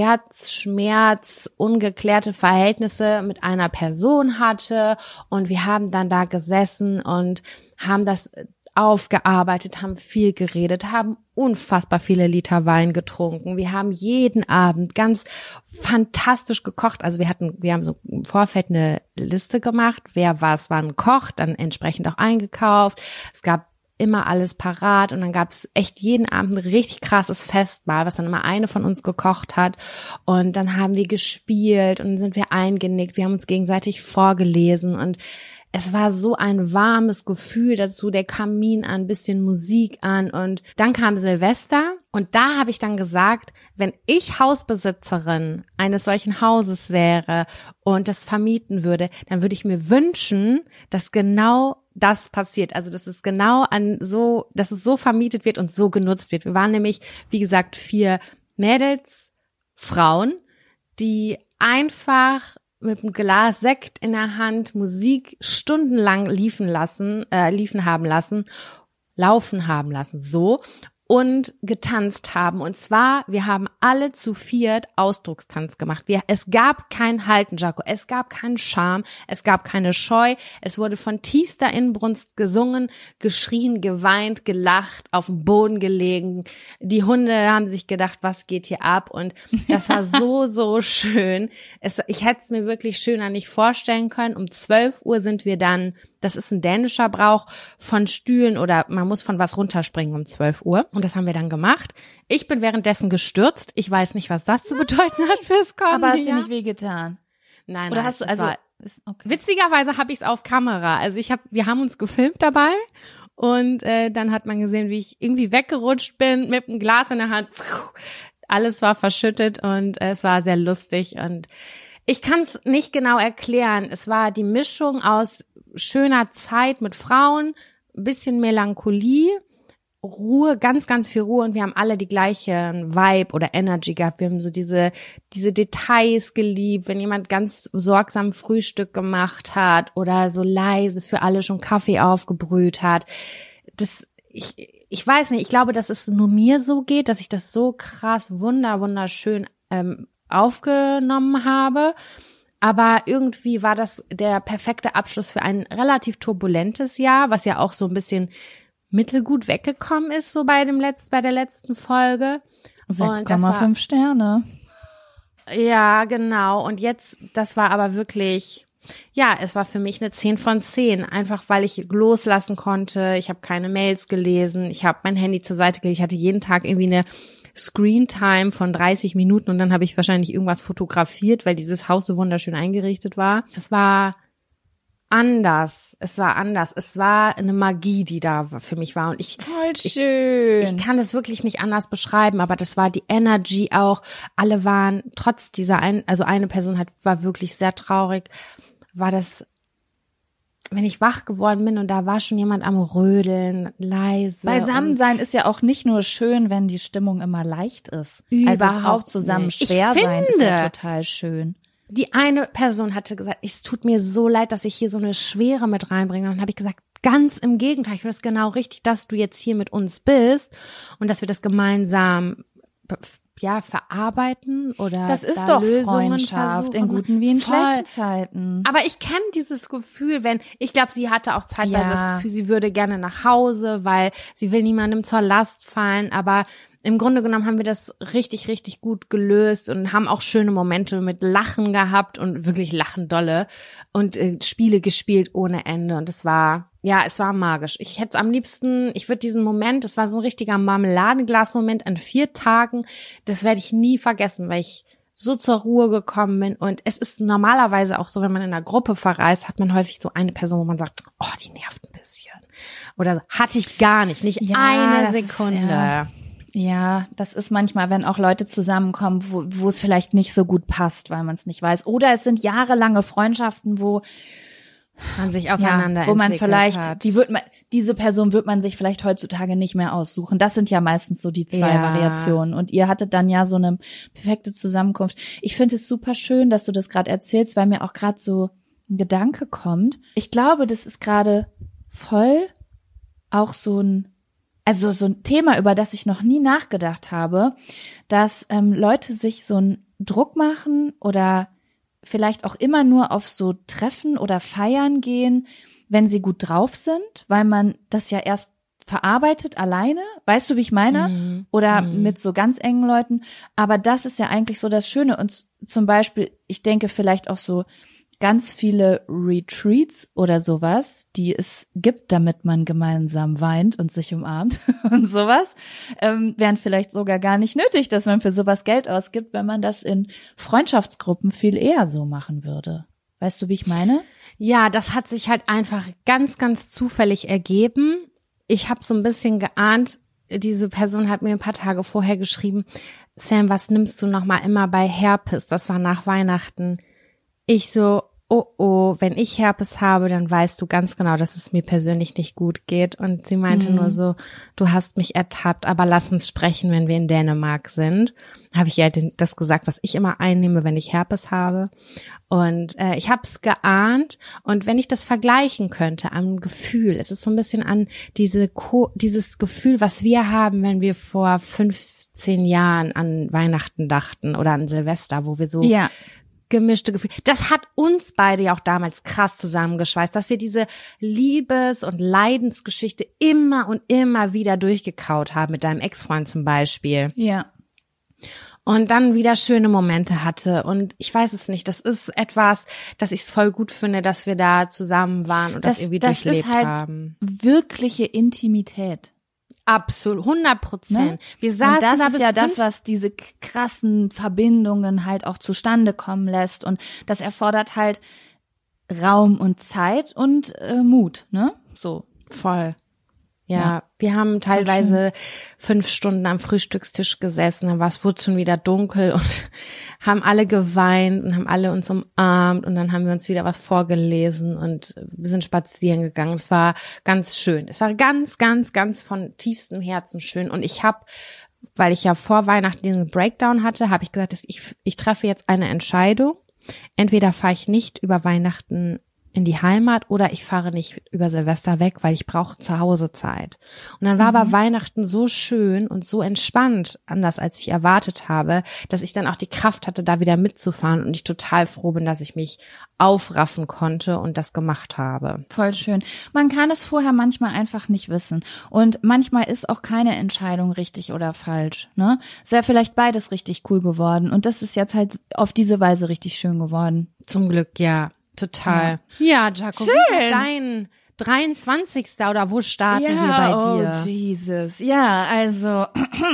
Herzschmerz, ungeklärte Verhältnisse mit einer Person hatte und wir haben dann da gesessen und haben das aufgearbeitet, haben viel geredet, haben unfassbar viele Liter Wein getrunken. Wir haben jeden Abend ganz fantastisch gekocht. Also wir hatten, wir haben so im Vorfeld eine Liste gemacht, wer was wann kocht, dann entsprechend auch eingekauft. Es gab immer alles parat und dann gab es echt jeden Abend ein richtig krasses Festmahl, was dann immer eine von uns gekocht hat und dann haben wir gespielt und dann sind wir eingenickt, wir haben uns gegenseitig vorgelesen und es war so ein warmes Gefühl dazu, der Kamin an, ein bisschen Musik an und dann kam Silvester und da habe ich dann gesagt, wenn ich Hausbesitzerin eines solchen Hauses wäre und das vermieten würde, dann würde ich mir wünschen, dass genau das passiert. Also, dass es genau an so, dass es so vermietet wird und so genutzt wird. Wir waren nämlich, wie gesagt, vier Mädels, Frauen, die einfach mit einem Glas Sekt in der Hand Musik stundenlang liefen lassen, äh, liefen haben lassen, laufen haben lassen, so, und getanzt haben. Und zwar, wir haben alle zu viert Ausdruckstanz gemacht. Wir, es gab kein Halten, Jaco. Es gab keinen Scham. Es gab keine Scheu. Es wurde von tiefster Inbrunst gesungen, geschrien, geweint, gelacht, auf dem Boden gelegen. Die Hunde haben sich gedacht, was geht hier ab? Und das war so, so schön. Es, ich hätte es mir wirklich schöner nicht vorstellen können. Um zwölf Uhr sind wir dann, das ist ein dänischer Brauch, von Stühlen oder man muss von was runterspringen um zwölf Uhr. Und das haben wir dann gemacht. Ich bin währenddessen gestürzt. Ich weiß nicht, was das zu bedeuten hat fürs Kommen. Aber hast dir nicht wehgetan? Nein, Oder nein, hast du, also, war, ist, okay. witzigerweise habe ich es auf Kamera. Also ich habe, wir haben uns gefilmt dabei und äh, dann hat man gesehen, wie ich irgendwie weggerutscht bin mit einem Glas in der Hand. Alles war verschüttet und äh, es war sehr lustig und ich kann es nicht genau erklären. Es war die Mischung aus schöner Zeit mit Frauen, ein bisschen Melancholie, Ruhe, ganz, ganz viel Ruhe und wir haben alle die gleichen Vibe oder Energy gehabt. Wir haben so diese, diese Details geliebt, wenn jemand ganz sorgsam Frühstück gemacht hat oder so leise für alle schon Kaffee aufgebrüht hat. Das, ich, ich weiß nicht, ich glaube, dass es nur mir so geht, dass ich das so krass wunder, wunderschön ähm, aufgenommen habe. Aber irgendwie war das der perfekte Abschluss für ein relativ turbulentes Jahr, was ja auch so ein bisschen mittelgut weggekommen ist, so bei dem letzten, bei der letzten Folge. sechs Komma fünf Sterne. Ja, genau. Und jetzt, das war aber wirklich, ja, es war für mich eine zehn von zehn, einfach weil ich loslassen konnte. Ich habe keine Mails gelesen, ich habe mein Handy zur Seite gelegt, ich hatte jeden Tag irgendwie eine Screentime von dreißig Minuten und dann habe ich wahrscheinlich irgendwas fotografiert, weil dieses Haus so wunderschön eingerichtet war. Es war anders, es war anders, es war eine Magie, die da für mich war und ich, voll schön. Ich, ich kann es wirklich nicht anders beschreiben, aber das war die Energy auch. Alle waren trotz dieser ein, also eine Person hat war wirklich sehr traurig, war das, wenn ich wach geworden bin und da war schon jemand am Rödeln, leise. Beisammensein ist ja auch nicht nur schön, wenn die Stimmung immer leicht ist. Also auch zusammen schwer sein ist ja total schön. Die eine Person hatte gesagt, es tut mir so leid, dass ich hier so eine Schwere mit reinbringe. Und dann habe ich gesagt, ganz im Gegenteil, ich finde es genau richtig, dass du jetzt hier mit uns bist und dass wir das gemeinsam ja verarbeiten oder das ist da doch Lösungen Freundschaft versuchen. in guten wie in Voll. schlechten Zeiten. Aber ich kenne dieses Gefühl, wenn, ich glaube, sie hatte auch zeitweise Ja. das Gefühl, sie würde gerne nach Hause, weil sie will niemandem zur Last fallen, aber im Grunde genommen haben wir das richtig, richtig gut gelöst und haben auch schöne Momente mit Lachen gehabt und wirklich Lachen dolle und äh, Spiele gespielt ohne Ende und es war, ja, es war magisch. Ich hätte es am liebsten, ich würde diesen Moment, das war so ein richtiger Marmeladenglas-Moment an vier Tagen, das werde ich nie vergessen, weil ich so zur Ruhe gekommen bin und es ist normalerweise auch so, wenn man in einer Gruppe verreist, hat man häufig so eine Person, wo man sagt, oh, die nervt ein bisschen oder so. Hatte ich gar nicht, nicht Ja, eine das ist, Sekunde. ja. Ja, das ist manchmal, wenn auch Leute zusammenkommen, wo, wo es vielleicht nicht so gut passt, weil man es nicht weiß. Oder es sind jahrelange Freundschaften, wo man sich auseinander ja, wo man entwickelt vielleicht, hat. die wird man, diese Person wird man sich vielleicht heutzutage nicht mehr aussuchen. Das sind ja meistens so die zwei Ja. Variationen. Und ihr hattet dann ja so eine perfekte Zusammenkunft. Ich finde es super schön, dass du das gerade erzählst, weil mir auch gerade so ein Gedanke kommt. Ich glaube, das ist gerade voll auch so ein Also so ein Thema, über das ich noch nie nachgedacht habe, dass ähm, Leute sich so einen Druck machen oder vielleicht auch immer nur auf so Treffen oder Feiern gehen, wenn sie gut drauf sind, weil man das ja erst verarbeitet alleine, weißt du, wie ich meine? Mhm. Oder Mhm. mit so ganz engen Leuten. Aber das ist ja eigentlich so das Schöne. Und z- zum Beispiel, ich denke vielleicht auch so ganz viele Retreats oder sowas, die es gibt, damit man gemeinsam weint und sich umarmt und sowas, ähm, wären vielleicht sogar gar nicht nötig, dass man für sowas Geld ausgibt, wenn man das in Freundschaftsgruppen viel eher so machen würde. Weißt du, wie ich meine? Ja, das hat sich halt einfach ganz, ganz zufällig ergeben. Ich habe so ein bisschen geahnt, diese Person hat mir ein paar Tage vorher geschrieben, Sam, was nimmst du noch mal immer bei Herpes? Das war nach Weihnachten. Ich so, oh oh, wenn ich Herpes habe, dann weißt du ganz genau, dass es mir persönlich nicht gut geht. Und sie meinte Mhm. nur so, du hast mich ertappt, aber lass uns sprechen, wenn wir in Dänemark sind. Habe ich ihr halt das gesagt, was ich immer einnehme, wenn ich Herpes habe. Und äh, ich habe es geahnt. Und wenn ich das vergleichen könnte am Gefühl, es ist so ein bisschen an diese Ko- dieses Gefühl, was wir haben, wenn wir vor fünfzehn Jahren an Weihnachten dachten oder an Silvester, wo wir so Ja. gemischte Gefühle. Das hat uns beide ja auch damals krass zusammengeschweißt, dass wir diese Liebes- und Leidensgeschichte immer und immer wieder durchgekaut haben, mit deinem Ex-Freund zum Beispiel. Ja. Und dann wieder schöne Momente hatte. Und ich weiß es nicht, das ist etwas, dass ich es voll gut finde, dass wir da zusammen waren und das, Das- irgendwie das ist durchlebt halt haben. Wirkliche Intimität. Absolut, hundert Prozent. Ne? Wir saßen und das da ist bis ja das, fünf- was diese k- krassen Verbindungen halt auch zustande kommen lässt. Und das erfordert halt Raum und Zeit und äh, Mut, ne? So. Voll. Ja, Ja. wir haben teilweise fünf Stunden am Frühstückstisch gesessen, dann war es wurde schon wieder dunkel und haben alle geweint und haben alle uns umarmt und dann haben wir uns wieder was vorgelesen und wir sind spazieren gegangen. Es war ganz schön. Es war ganz, ganz, ganz von tiefstem Herzen schön und ich habe, weil ich ja vor Weihnachten diesen Breakdown hatte, habe ich gesagt, dass ich, ich treffe jetzt eine Entscheidung. Entweder fahre ich nicht über Weihnachten in die Heimat oder ich fahre nicht über Silvester weg, weil ich brauche zu Hause Zeit. Und dann war aber Weihnachten so schön und so entspannt, anders als ich erwartet habe, dass ich dann auch die Kraft hatte, da wieder mitzufahren und ich total froh bin, dass ich mich aufraffen konnte und das gemacht habe. Voll schön. Man kann es vorher manchmal einfach nicht wissen. Und manchmal ist auch keine Entscheidung richtig oder falsch, ne? Es wäre vielleicht beides richtig cool geworden. Und das ist jetzt halt auf diese Weise richtig schön geworden. Zum Glück, ja. Total. Ja, Jaco, Schön. wie war dein dreiundzwanzigster oder wo starten ja, wir bei dir? Oh, Jesus. Ja, also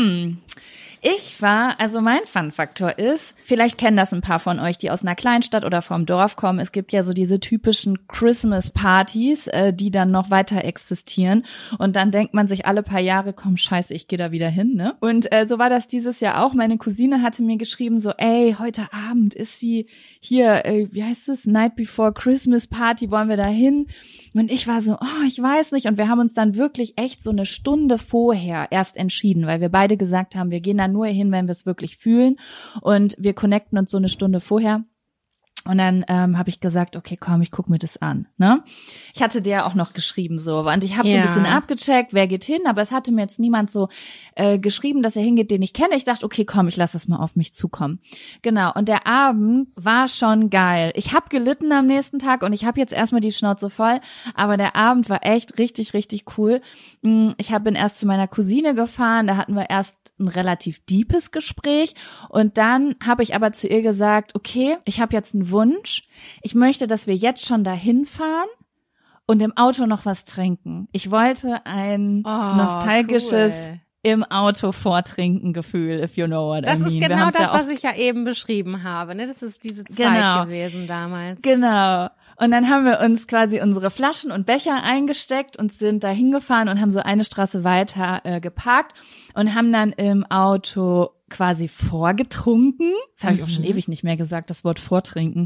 ich war, also mein Fun-Faktor ist, vielleicht kennen das ein paar von euch, die aus einer Kleinstadt oder vom Dorf kommen. Es gibt ja so diese typischen Christmas-Partys, äh, die dann noch weiter existieren. Und dann denkt man sich alle paar Jahre, komm, scheiße, ich gehe da wieder hin, ne? Und äh, so war das dieses Jahr auch. Meine Cousine hatte mir geschrieben, so, ey, heute Abend ist sie hier, äh, wie heißt es, Night Before Christmas Party, wollen wir da hin? Und ich war so, oh, ich weiß nicht. Und wir haben uns dann wirklich echt so eine Stunde vorher erst entschieden, weil wir beide gesagt haben, wir gehen da nur hin, wenn wir es wirklich fühlen. Und wir connecten uns so eine Stunde vorher. Und dann ähm, habe ich gesagt, okay, komm, ich guck mir das an. Ne? Ich hatte dir ja auch noch geschrieben so, und ich habe so Ja. ein bisschen abgecheckt, wer geht hin, aber es hatte mir jetzt niemand so äh, geschrieben, dass er hingeht, den ich kenne. Ich dachte, okay, komm, ich lasse das mal auf mich zukommen. Genau, und der Abend war schon geil. Ich habe gelitten am nächsten Tag und ich habe jetzt erstmal die Schnauze voll, aber der Abend war echt richtig, richtig cool. Ich hab, bin erst zu meiner Cousine gefahren, da hatten wir erst ein relativ deepes Gespräch und dann habe ich aber zu ihr gesagt, okay, ich habe jetzt einen Wunsch. Ich möchte, dass wir jetzt schon dahin fahren und im Auto noch was trinken. Ich wollte ein Oh, nostalgisches cool. im Auto vortrinken Gefühl, if you know what Das I mean. ist Wir genau haben's das, ja auch- was ich ja eben beschrieben habe. Ne? Das ist diese Zeit Genau. gewesen damals. Genau. Und dann haben wir uns quasi unsere Flaschen und Becher eingesteckt und sind da hingefahren und haben so eine Straße weiter äh, geparkt und haben dann im Auto quasi vorgetrunken. Das habe ich auch schon Mhm. ewig nicht mehr gesagt, das Wort vortrinken.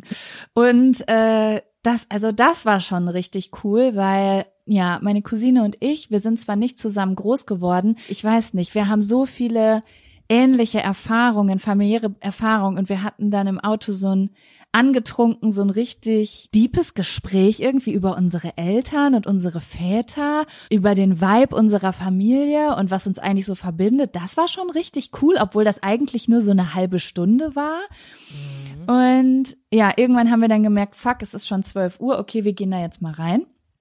Und äh, das, also das war schon richtig cool, weil ja, meine Cousine und ich, wir sind zwar nicht zusammen groß geworden, ich weiß nicht, wir haben so viele ähnliche Erfahrungen, familiäre Erfahrungen und wir hatten dann im Auto so ein angetrunken, so ein richtig deepes Gespräch irgendwie über unsere Eltern und unsere Väter, über den Vibe unserer Familie und was uns eigentlich so verbindet. Das war schon richtig cool, obwohl das eigentlich nur so eine halbe Stunde war. Mhm. Und ja, irgendwann haben wir dann gemerkt, fuck, es ist schon zwölf Uhr, okay, wir gehen da jetzt mal rein.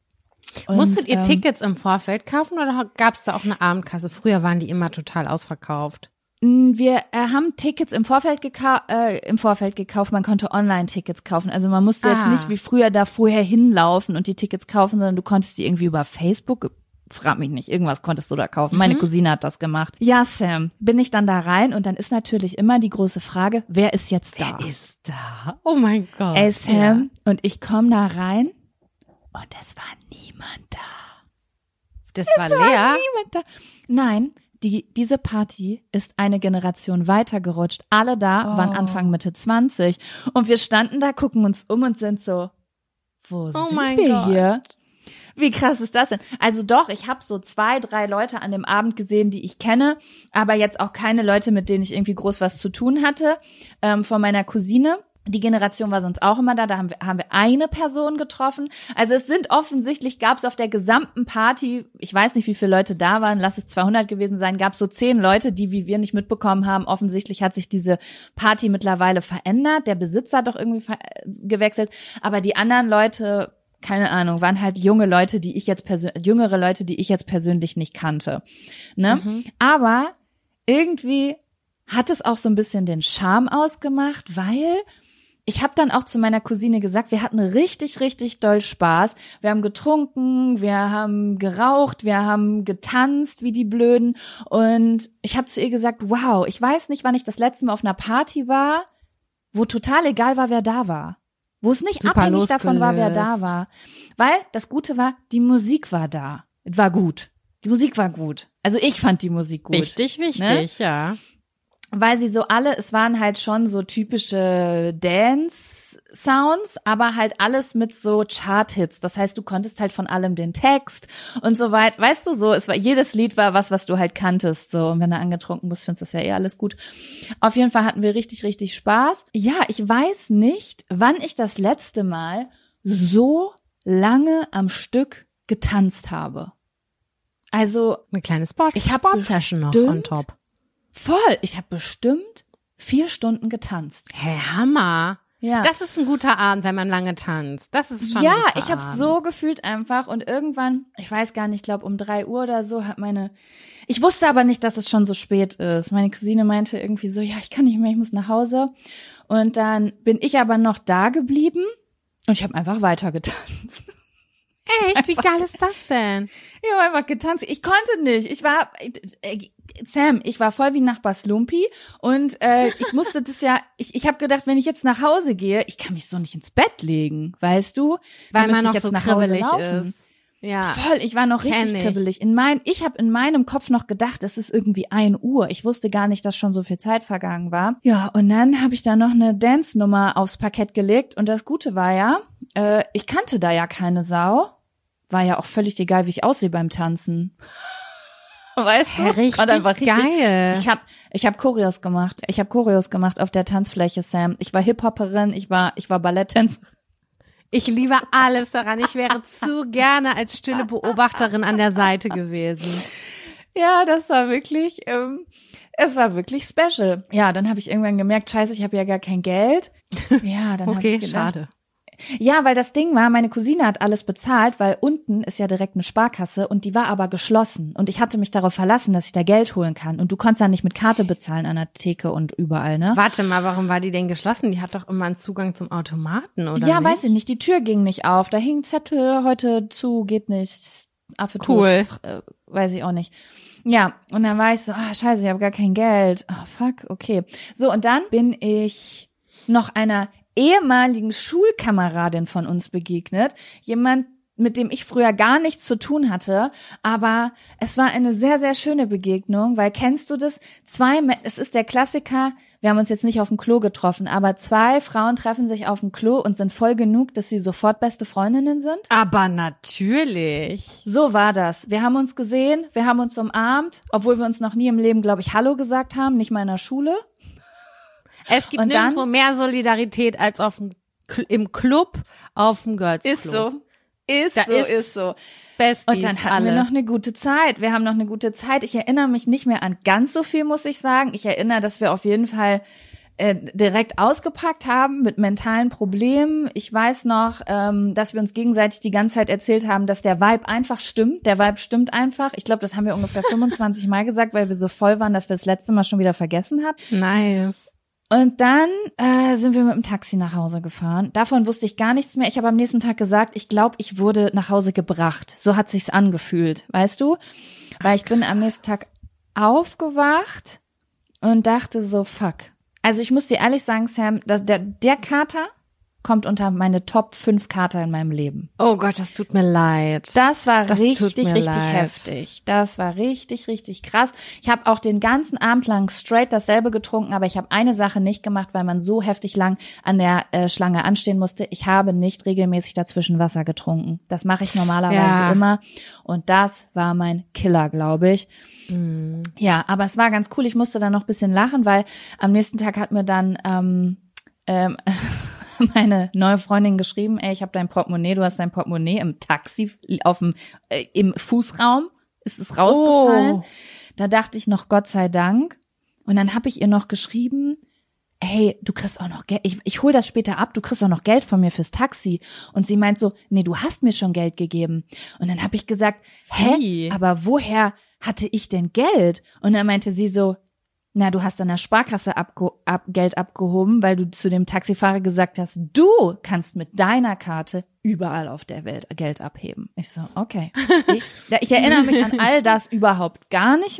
Und, Musstet ihr ähm, Tickets im Vorfeld kaufen oder gab es da auch eine Abendkasse? Früher waren die immer total ausverkauft. Wir äh, haben Tickets im Vorfeld, gekau- äh, im Vorfeld gekauft, man konnte Online-Tickets kaufen. Also man musste jetzt Ah. nicht wie früher da vorher hinlaufen und die Tickets kaufen, sondern du konntest die irgendwie über Facebook, frag mich nicht, irgendwas konntest du da kaufen. Meine Mhm. Cousine hat das gemacht. Ja, Sam, bin ich dann da rein und dann ist natürlich immer die große Frage, wer ist jetzt da? Wer ist da? Oh mein Gott. Ey, Sam, und ich komme da rein und es war niemand da. Das war Es war leer. niemand da. Nein, die, diese Party ist eine Generation weitergerutscht. Alle da Oh. waren Anfang, Mitte zwanzig. Und wir standen da, gucken uns um und sind so, wo Oh sind mein wir Gott. hier? Wie krass ist das denn? Also doch, ich habe so zwei, drei Leute an dem Abend gesehen, die ich kenne, aber jetzt auch keine Leute, mit denen ich irgendwie groß was zu tun hatte, ähm, von meiner Cousine. Die Generation war sonst auch immer da, da haben wir, haben wir eine Person getroffen. Also es sind offensichtlich, gab es auf der gesamten Party, ich weiß nicht, wie viele Leute da waren, lass es zweihundert gewesen sein, gab es so zehn Leute, die wie wir nicht mitbekommen haben. Offensichtlich hat sich diese Party mittlerweile verändert, der Besitzer hat doch irgendwie ver- gewechselt, aber die anderen Leute, keine Ahnung, waren halt junge Leute, die ich jetzt persönlich, jüngere Leute, die ich jetzt persönlich nicht kannte. Ne? Mhm. Aber irgendwie hat es auch so ein bisschen den Charme ausgemacht, weil ich habe dann auch zu meiner Cousine gesagt, wir hatten richtig, richtig doll Spaß. Wir haben getrunken, wir haben geraucht, wir haben getanzt wie die Blöden. Und ich habe zu ihr gesagt, wow, ich weiß nicht, wann ich das letzte Mal auf einer Party war, wo total egal war, wer da war. Wo es nicht Super abhängig davon war, wer da losgelöst. war. Weil das Gute war, die Musik war da. Es war gut. Die Musik war gut. Also ich fand die Musik gut. Wichtig, wichtig, ja. Weil sie so alle, es waren halt schon so typische Dance-Sounds, aber halt alles mit so Chart-Hits. Das heißt, du konntest halt von allem den Text und so weit. Weißt du, so, es war, jedes Lied war was, was du halt kanntest, so. Und wenn du angetrunken bist, findest du das ja eh alles gut. Auf jeden Fall hatten wir richtig, richtig Spaß. Ja, ich weiß nicht, wann ich das letzte Mal so lange am Stück getanzt habe. Also, Eine kleine Sport, Ich hab Sport-Session noch on bestimmt- top. voll. Ich habe bestimmt vier Stunden getanzt. Hey, Hammer. Ja. Das ist ein guter Abend, wenn man lange tanzt. Das ist schon ja, ein guter ich habe Abend. so gefühlt einfach und irgendwann, ich weiß gar nicht, ich glaube um drei Uhr oder so hat meine, ich wusste aber nicht, dass es schon so spät ist. Meine Cousine meinte irgendwie so, ja, ich kann nicht mehr, ich muss nach Hause. Und dann bin ich aber noch da geblieben Und ich habe einfach weiter getanzt. Echt? Wie geil ist das denn? Ich habe einfach getanzt. Ich konnte nicht. Ich war, äh, Sam, ich war voll wie Nachbar Slumpy und äh, ich musste das ja, ich, ich habe gedacht, wenn ich jetzt nach Hause gehe, ich kann mich so nicht ins Bett legen, weißt du? Weil man noch jetzt so nach Hause kribbelig laufen. ist. Ja. Voll, ich war noch richtig ich. kribbelig. In mein, ich habe in meinem Kopf noch gedacht, es ist irgendwie ein Uhr. Ich wusste gar nicht, dass schon so viel Zeit vergangen war. Ja, und dann habe ich da noch eine Dance-Nummer aufs Parkett gelegt und das Gute war ja, äh, ich kannte da ja keine Sau. War ja auch völlig egal, wie ich aussehe beim Tanzen. Weißt du? Richtig, richtig geil. Ich habe ich hab Choreos gemacht. Ich habe Choreos gemacht auf der Tanzfläche, Sam. Ich war Hip-Hopperin, ich war ich war Balletttänzerin. Ich liebe alles daran. Ich wäre zu gerne als stille Beobachterin an der Seite gewesen. Ja, das war wirklich, ähm, es war wirklich special. Ja, dann habe ich irgendwann gemerkt, scheiße, ich habe ja gar kein Geld. Ja, dann okay, habe ich gedacht, schade. Ja, weil das Ding war, meine Cousine hat alles bezahlt, weil unten ist ja direkt eine Sparkasse und die war aber geschlossen. Und ich hatte mich darauf verlassen, dass ich da Geld holen kann. Und du konntest ja nicht mit Karte bezahlen an der Theke und überall, ne? Warte mal, warum war die denn geschlossen? Die hat doch immer einen Zugang zum Automaten, oder Ja, nicht? weiß ich nicht. Die Tür ging nicht auf. Da hing ein Zettel, heute zu, geht nicht. Affe Cool. tot. Äh, weiß ich auch nicht. Ja, und dann war ich so, ah, scheiße, ich habe gar kein Geld. Ah, fuck, okay. So, und dann bin ich noch einer ehemaligen Schulkameradin von uns begegnet. Jemand, mit dem ich früher gar nichts zu tun hatte, aber es war eine sehr, sehr schöne Begegnung, weil kennst du das? Zwei, es ist der Klassiker, wir haben uns jetzt nicht auf dem Klo getroffen, aber zwei Frauen treffen sich auf dem Klo und sind voll genug, dass sie sofort beste Freundinnen sind. Aber natürlich. So war das. Wir haben uns gesehen, wir haben uns umarmt, obwohl wir uns noch nie im Leben, glaube ich, Hallo gesagt haben, nicht mal in der Schule. Es gibt und nirgendwo dann, mehr Solidarität als auf dem, im Club auf dem Girls Club. Ist so. Ist da so, ist, ist so. Besties und dann hatten alle. wir noch eine gute Zeit. Wir haben noch eine gute Zeit. Ich erinnere mich nicht mehr an ganz so viel, muss ich sagen. Ich erinnere, dass wir auf jeden Fall äh, direkt ausgepackt haben mit mentalen Problemen. Ich weiß noch, ähm, dass wir uns gegenseitig die ganze Zeit erzählt haben, dass der Vibe einfach stimmt. Der Vibe stimmt einfach. Ich glaube, das haben wir ungefähr fünfundzwanzig Mal gesagt, weil wir so voll waren, dass wir das letzte Mal schon wieder vergessen hatten. Nice. Und dann äh, sind wir mit dem Taxi nach Hause gefahren. Davon wusste ich gar nichts mehr. Ich habe am nächsten Tag gesagt, ich glaube, ich wurde nach Hause gebracht. So hat sich's angefühlt, weißt du? Weil ich bin am nächsten Tag aufgewacht und dachte so, fuck. Also ich muss dir ehrlich sagen, Sam, dass der, der Kater kommt unter meine Top fünf Kater in meinem Leben. Oh Gott, das tut mir leid. Das war das richtig, richtig leid. heftig. Das war richtig, richtig krass. Ich habe auch den ganzen Abend lang straight dasselbe getrunken, aber ich habe eine Sache nicht gemacht, weil man so heftig lang an der äh, Schlange anstehen musste. Ich habe nicht regelmäßig dazwischen Wasser getrunken. Das mache ich normalerweise ja. immer. Und das war mein Killer, glaube ich. Mhm. Ja, aber es war ganz cool. Ich musste dann noch ein bisschen lachen, weil am nächsten Tag hat mir dann ähm, ähm, meine neue Freundin geschrieben, ey, ich habe dein Portemonnaie, du hast dein Portemonnaie im Taxi auf dem äh, im Fußraum ist es rausgefallen. Oh. Da dachte ich noch, Gott sei Dank. Und dann habe ich ihr noch geschrieben, hey, du kriegst auch noch Geld, ich, ich hol das später ab, du kriegst auch noch Geld von mir fürs Taxi. Und sie meint so, nee, du hast mir schon Geld gegeben. Und dann habe ich gesagt, hä, Hey. aber woher hatte ich denn Geld? Und dann meinte sie so, na, du hast an der Sparkasse abge- ab, Geld abgehoben, weil du zu dem Taxifahrer gesagt hast, du kannst mit deiner Karte überall auf der Welt Geld abheben. Ich so, okay. Ich, ich erinnere mich an all das überhaupt gar nicht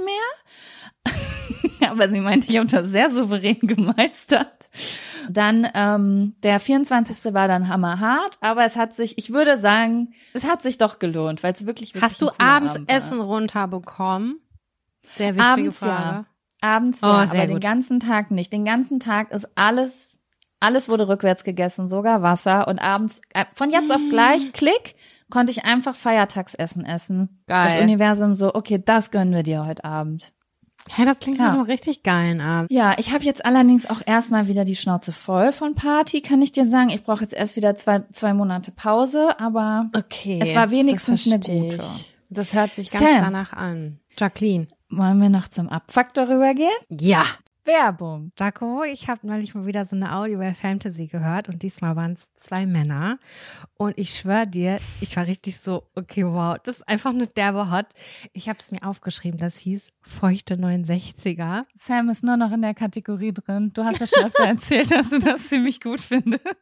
mehr. Aber sie meinte, ich habe das sehr souverän gemeistert. Dann ähm, der vierundzwanzigste war dann hammerhart, aber es hat sich, ich würde sagen, es hat sich doch gelohnt, weil es wirklich, wirklich Hast du ein cooler abends Abend war. Essen runterbekommen? Sehr wichtige Abends Frage. ja. Abends Oh, ja, sehr aber den gut. ganzen Tag nicht. Den ganzen Tag ist alles, alles wurde rückwärts gegessen, sogar Wasser. Und abends, äh, von jetzt auf gleich, klick, konnte ich einfach Feiertagsessen essen. Geil. Das Universum so, okay, das gönnen wir dir heute Abend. Hey, das klingt Ja. nach einem richtig geilen Abend. Ja, ich habe jetzt allerdings auch erstmal wieder die Schnauze voll von Party, kann ich dir sagen. Ich brauche jetzt erst wieder zwei, zwei Monate Pause, aber Okay. es war wenigstens das eine verstehe gute. ich. Das hört sich ganz Sam. danach an. Jacqueline. Wollen wir noch zum Abfuck darüber gehen? Ja. Werbung. Jaco, ich habe neulich mal wieder so eine Audio bei Fantasy gehört und diesmal waren es zwei Männer und ich schwöre dir, ich war richtig so, okay, wow, das ist einfach nur derbe hot. Ich habe es mir aufgeschrieben, das hieß feuchte neunundsechziger. Sam ist nur noch in der Kategorie drin. Du hast ja schon öfter erzählt, dass du das ziemlich gut findest.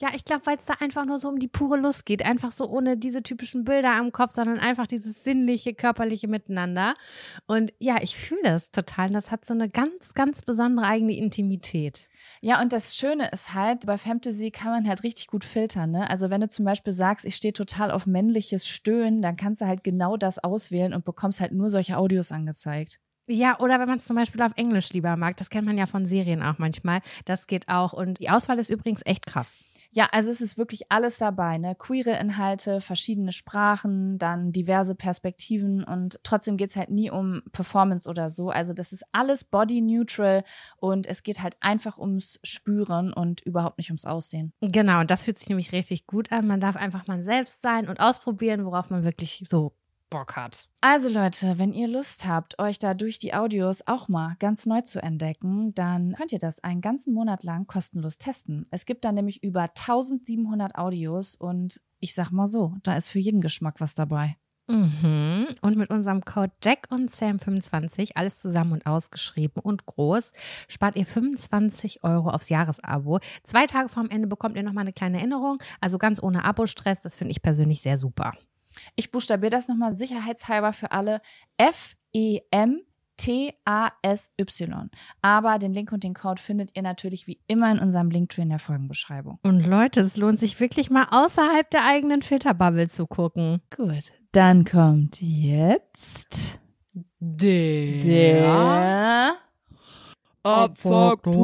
Ja, ich glaube, weil es da einfach nur so um die pure Lust geht. Einfach so ohne diese typischen Bilder am Kopf, sondern einfach dieses sinnliche, körperliche Miteinander. Und ja, ich fühle das total. Das hat so eine ganz, ganz besondere eigene Intimität. Ja, und das Schöne ist halt, bei Fantasy kann man halt richtig gut filtern, ne? Also wenn du zum Beispiel sagst, ich stehe total auf männliches Stöhnen, dann kannst du halt genau das auswählen und bekommst halt nur solche Audios angezeigt. Ja, oder wenn man es zum Beispiel auf Englisch lieber mag, das kennt man ja von Serien auch manchmal, das geht auch und die Auswahl ist übrigens echt krass. Ja, also es ist wirklich alles dabei, ne? Queere Inhalte, verschiedene Sprachen, dann diverse Perspektiven und trotzdem geht's halt nie um Performance oder so. Also das ist alles body neutral und es geht halt einfach ums Spüren und überhaupt nicht ums Aussehen. Genau, und das fühlt sich nämlich richtig gut an. Man darf einfach man selbst sein und ausprobieren, worauf man wirklich so Bock hat. Also Leute, wenn ihr Lust habt, euch da durch die Audios auch mal ganz neu zu entdecken, dann könnt ihr das einen ganzen Monat lang kostenlos testen. Es gibt da nämlich über eintausendsiebenhundert Audios und ich sag mal so, da ist für jeden Geschmack was dabei. Mhm. Und mit unserem Code Jack und Sam fünfundzwanzig, alles zusammen und ausgeschrieben und groß, spart ihr fünfundzwanzig Euro aufs Jahresabo. Zwei Tage vorm Ende bekommt ihr nochmal eine kleine Erinnerung, also ganz ohne Abo-Stress, das finde ich persönlich sehr super. Ich buchstabiere das nochmal sicherheitshalber für alle. F E M T A S Y. Aber den Link und den Code findet ihr natürlich wie immer in unserem Linktree in der Folgenbeschreibung. Und Leute, es lohnt sich wirklich mal außerhalb der eigenen Filterbubble zu gucken. Gut, dann kommt jetzt der, der Abfaktor.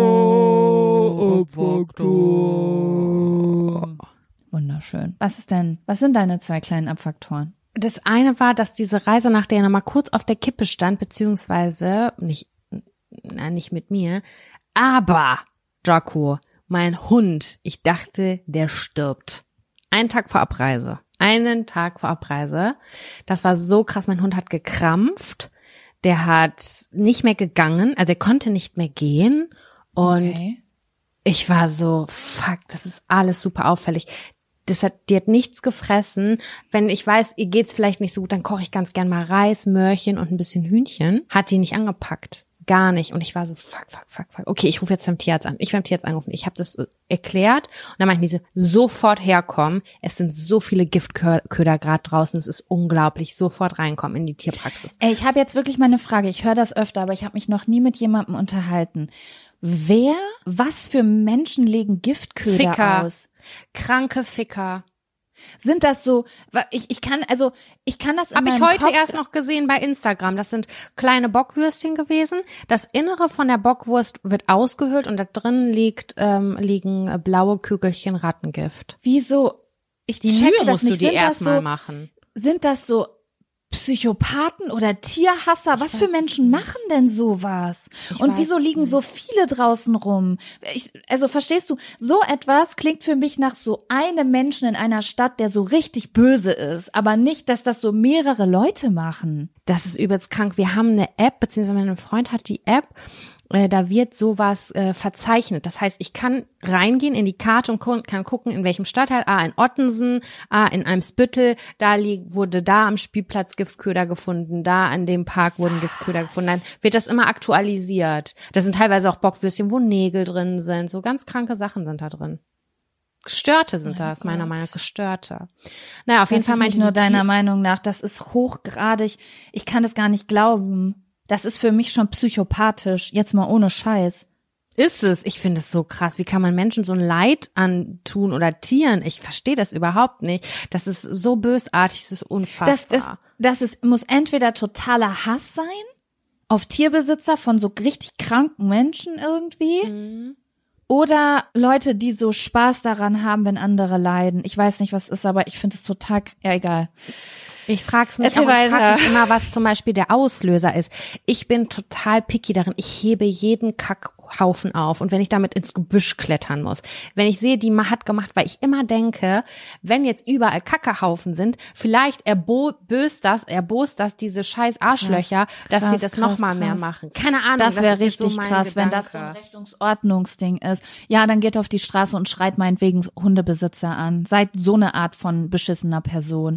Abfaktor. Wunderschön. Was ist denn, was sind deine zwei kleinen Abfaktoren? Das eine war, dass diese Reise nach der mal kurz auf der Kippe stand, beziehungsweise nicht, na, nicht mit mir, aber Jaco, mein Hund, ich dachte, der stirbt. Einen Tag vor Abreise. Einen Tag vor Abreise. Das war so krass, mein Hund hat gekrampft, der hat nicht mehr gegangen, also er konnte nicht mehr gehen und Okay. ich war so, fuck, das ist alles super auffällig. Das hat, die hat nichts gefressen. Wenn ich weiß, ihr geht's vielleicht nicht so gut, dann koche ich ganz gern mal Reis, Möhrchen und ein bisschen Hühnchen. Hat die nicht angepackt. Gar nicht. Und ich war so, fuck, fuck, fuck, fuck. Okay, ich rufe jetzt beim Tierarzt an. Ich beim Tierarzt angerufen. Ich habe das erklärt. Und dann meinten diese, sofort herkommen. Es sind so viele Giftköder gerade draußen. Es ist unglaublich. Sofort reinkommen in die Tierpraxis. Ey, ich habe jetzt wirklich mal eine Frage. Ich höre das öfter, aber ich habe mich noch nie mit jemandem unterhalten. Wer, was für Menschen legen Giftköder Ficker. aus? Kranke Ficker. Sind das so, ich, ich kann, also, ich kann das in Habe ich meinem heute Kopf, erst noch gesehen bei Instagram. Das sind kleine Bockwürstchen gewesen. Das Innere von der Bockwurst wird ausgehöhlt und da drin liegt, ähm, liegen blaue Kügelchen Rattengift. Wieso? Ich Die checke Mühe das musst nicht. du dir Sind das erstmal so, machen. sind das so Psychopathen oder Tierhasser? Was für Menschen machen denn sowas? Ich Und weiß wieso es liegen nicht. so viele draußen rum? Ich, also verstehst du, so etwas klingt für mich nach so einem Menschen in einer Stadt, der so richtig böse ist, aber nicht, dass das so mehrere Leute machen. Das ist übelst krank. Wir haben eine App, beziehungsweise mein Freund hat die App. Äh, da wird sowas äh, verzeichnet. Das heißt, ich kann reingehen in die Karte und gu- kann gucken, in welchem Stadtteil. Ah, in Ottensen, ah, in Eimsbüttel. Da liegt, wurde da am Spielplatz Giftköder gefunden. Da an dem Park wurden Giftköder gefunden. Dann wird das immer aktualisiert. Das sind teilweise auch Bockwürstchen, wo Nägel drin sind. So ganz kranke Sachen sind da drin. Gestörte sind Mein das, meiner Gott. Meinung nach Gestörte. Naja, auf jeden Das Fall ist meinte nicht nur die deiner Tier- Meinung nach, das ist hochgradig. Ich kann das gar nicht glauben. Das ist für mich schon psychopathisch. Jetzt mal ohne Scheiß. Ist es. Ich finde es so krass. Wie kann man Menschen so ein Leid antun oder Tieren? Ich verstehe das überhaupt nicht. Das ist so bösartig, das ist unfassbar. Das, das, das ist, muss entweder totaler Hass sein auf Tierbesitzer von so richtig kranken Menschen irgendwie Mhm. oder Leute, die so Spaß daran haben, wenn andere leiden. Ich weiß nicht, was es ist, aber ich finde es total, ja egal. Ich frage mich, Erzähl auch, ich frag weiter. mich immer, was zum Beispiel der Auslöser ist. Ich bin total picky darin. Ich hebe jeden Kackhaufen auf. Und wenn ich damit ins Gebüsch klettern muss, wenn ich sehe, die ma- hat gemacht, weil ich immer denke, wenn jetzt überall Kackehaufen sind, vielleicht erböst das, erbost das diese scheiß Arschlöcher, dass krass, sie das krass, noch mal mehr krass. machen. Keine Ahnung. Das wäre ist jetzt richtig so mein krass, wenn das so ein Gedanke. Richtungsordnungsding ist. Ja, dann geht auf die Straße und schreit meinetwegen Hundebesitzer an. Seid so eine Art von beschissener Person.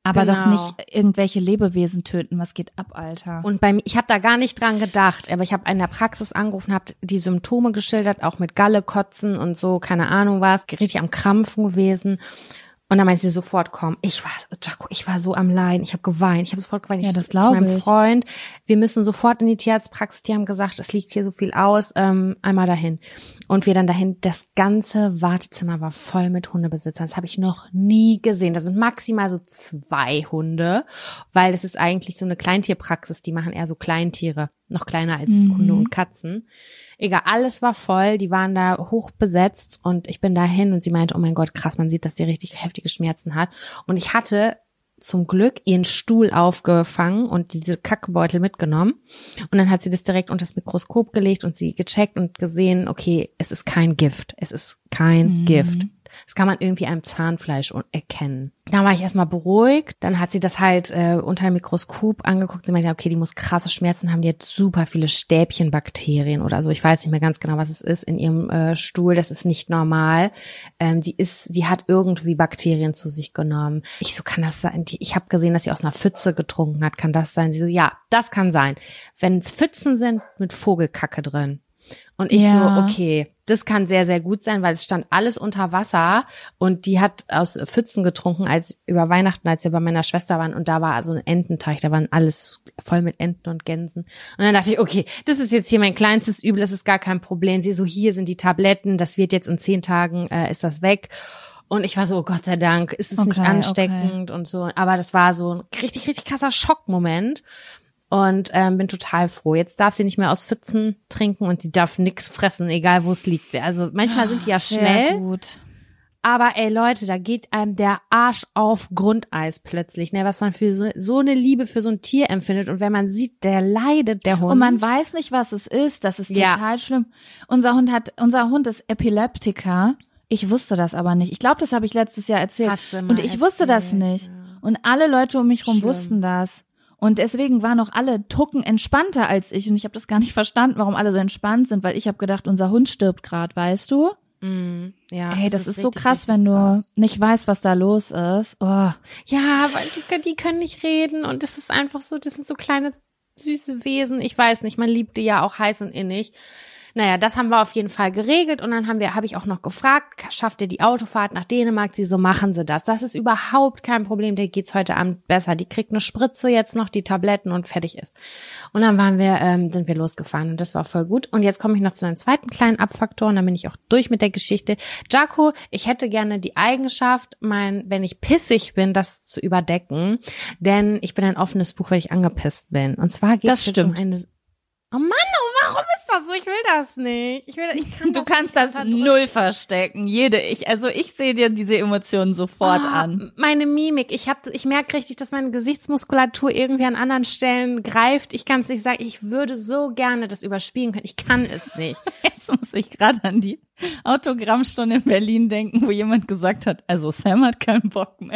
Aber Genau. doch nicht irgendwelche Lebewesen töten. Was geht ab, Alter? Und bei mir, ich habe da gar nicht dran gedacht, aber ich habe in der Praxis angerufen, habe die Symptome geschildert, auch mit Galle, Kotzen und so, keine Ahnung was, richtig am Krampfen gewesen. Und dann meinte sie sofort, komm, ich war, Jaco, ich war so am Leiden, ich habe geweint, ich habe sofort geweint, Ja, ich das zu glaube meinem ich. Freund, wir müssen sofort in die Tierarztpraxis, die haben gesagt, es liegt hier so viel aus, ähm, einmal dahin. Und wir dann dahin, das ganze Wartezimmer war voll mit Hundebesitzern, das habe ich noch nie gesehen, das sind maximal so zwei Hunde, weil das ist eigentlich so eine Kleintierpraxis, die machen eher so Kleintiere, noch kleiner als Mhm. Hunde und Katzen. Egal, alles war voll, die waren da hoch besetzt und ich bin da hin und sie meinte, oh mein Gott, krass, man sieht, dass sie richtig heftige Schmerzen hat. Und ich hatte zum Glück ihren Stuhl aufgefangen und diese Kackebeutel mitgenommen. Und dann hat sie das direkt unter das Mikroskop gelegt und sie gecheckt und gesehen, okay, es ist kein Gift, es ist kein Mhm. Gift. Das kann man irgendwie am Zahnfleisch erkennen. Da war ich erstmal beruhigt. Dann hat sie das halt äh, unter dem Mikroskop angeguckt. Sie meinte, okay, die muss krasse Schmerzen haben. Die hat super viele Stäbchenbakterien oder so. Ich weiß nicht mehr ganz genau, was es ist in ihrem äh, Stuhl. Das ist nicht normal. Ähm, die ist, die hat irgendwie Bakterien zu sich genommen. Ich so, kann das sein? Die, ich habe gesehen, dass sie aus einer Pfütze getrunken hat. Kann das sein? Sie so, ja, das kann sein. Wenn es Pfützen sind mit Vogelkacke drin. Und ich Ja. so, okay, das kann sehr, sehr gut sein, weil es stand alles unter Wasser und die hat aus Pfützen getrunken, als über Weihnachten, als wir bei meiner Schwester waren und da war so ein Ententeich, da waren alles voll mit Enten und Gänsen. Und dann dachte ich, okay, das ist jetzt hier mein kleinstes Übel, das ist gar kein Problem. Sie so, hier sind die Tabletten, das wird jetzt in zehn Tagen, äh, ist das weg. Und ich war so, oh Gott sei Dank, ist es Okay, nicht ansteckend und so. Aber das war so ein richtig, richtig krasser Schockmoment. Und ähm, bin total froh. Jetzt darf sie nicht mehr aus Pfützen trinken und die darf nix fressen, egal wo es liegt. Also manchmal sind die ja schnell, Sehr gut. aber ey Leute, da geht einem der Arsch auf Grundeis plötzlich, ne? Was man für so, so eine Liebe für so ein Tier empfindet. Und wenn man sieht, der leidet, der Hund. Und man weiß nicht, was es ist. Das ist Ja. total schlimm. Unser Hund hat, unser Hund ist Epileptiker. Ich wusste das aber nicht. Ich glaube, das habe ich letztes Jahr erzählt. Hast du mal Und ich wusste das erzählt, nicht. ja. Und alle Leute um mich rum Schlimm. wussten das. Und deswegen waren auch alle Tucken entspannter als ich. Und ich habe das gar nicht verstanden, warum alle so entspannt sind, weil ich habe gedacht, unser Hund stirbt gerade, weißt du? Mm, ja, Ey, es das ist, so richtig, krass, richtig wenn du krass. nicht weißt, was da los ist. Oh. Ja, weil die, die können nicht reden und das ist einfach so, das sind so kleine süße Wesen. Ich weiß nicht, man liebt die ja auch heiß und innig. Naja, das haben wir auf jeden Fall geregelt und dann haben wir, habe ich auch noch gefragt, schafft ihr die Autofahrt nach Dänemark? Sie so, machen Sie das. Das ist überhaupt kein Problem, der geht's heute Abend besser. Die kriegt eine Spritze jetzt noch, die Tabletten und fertig ist. Und dann waren wir, ähm, sind wir losgefahren und das war voll gut. Und jetzt komme ich noch zu einem zweiten kleinen Abfaktor und dann bin ich auch durch mit der Geschichte. Jaco, ich hätte gerne die Eigenschaft, mein, wenn ich pissig bin, das zu überdecken, denn ich bin ein offenes Buch, wenn ich angepisst bin. Und zwar geht Das es jetzt um stimmt. eine. Oh Mann, oh, warum ist das so? Ich will das nicht. Ich will, ich kann Du das kannst nicht das unterdrücken. null verstecken. Jede, ich, also ich sehe dir diese Emotionen sofort Ah, an. Meine Mimik, ich hab, ich merke richtig, dass meine Gesichtsmuskulatur irgendwie an anderen Stellen greift. Ich kann es nicht sagen. Ich würde so gerne das überspielen können. Ich kann es nicht. Jetzt muss ich gerade an die Autogrammstunde in Berlin denken, wo jemand gesagt hat, also Sam hat keinen Bock mehr.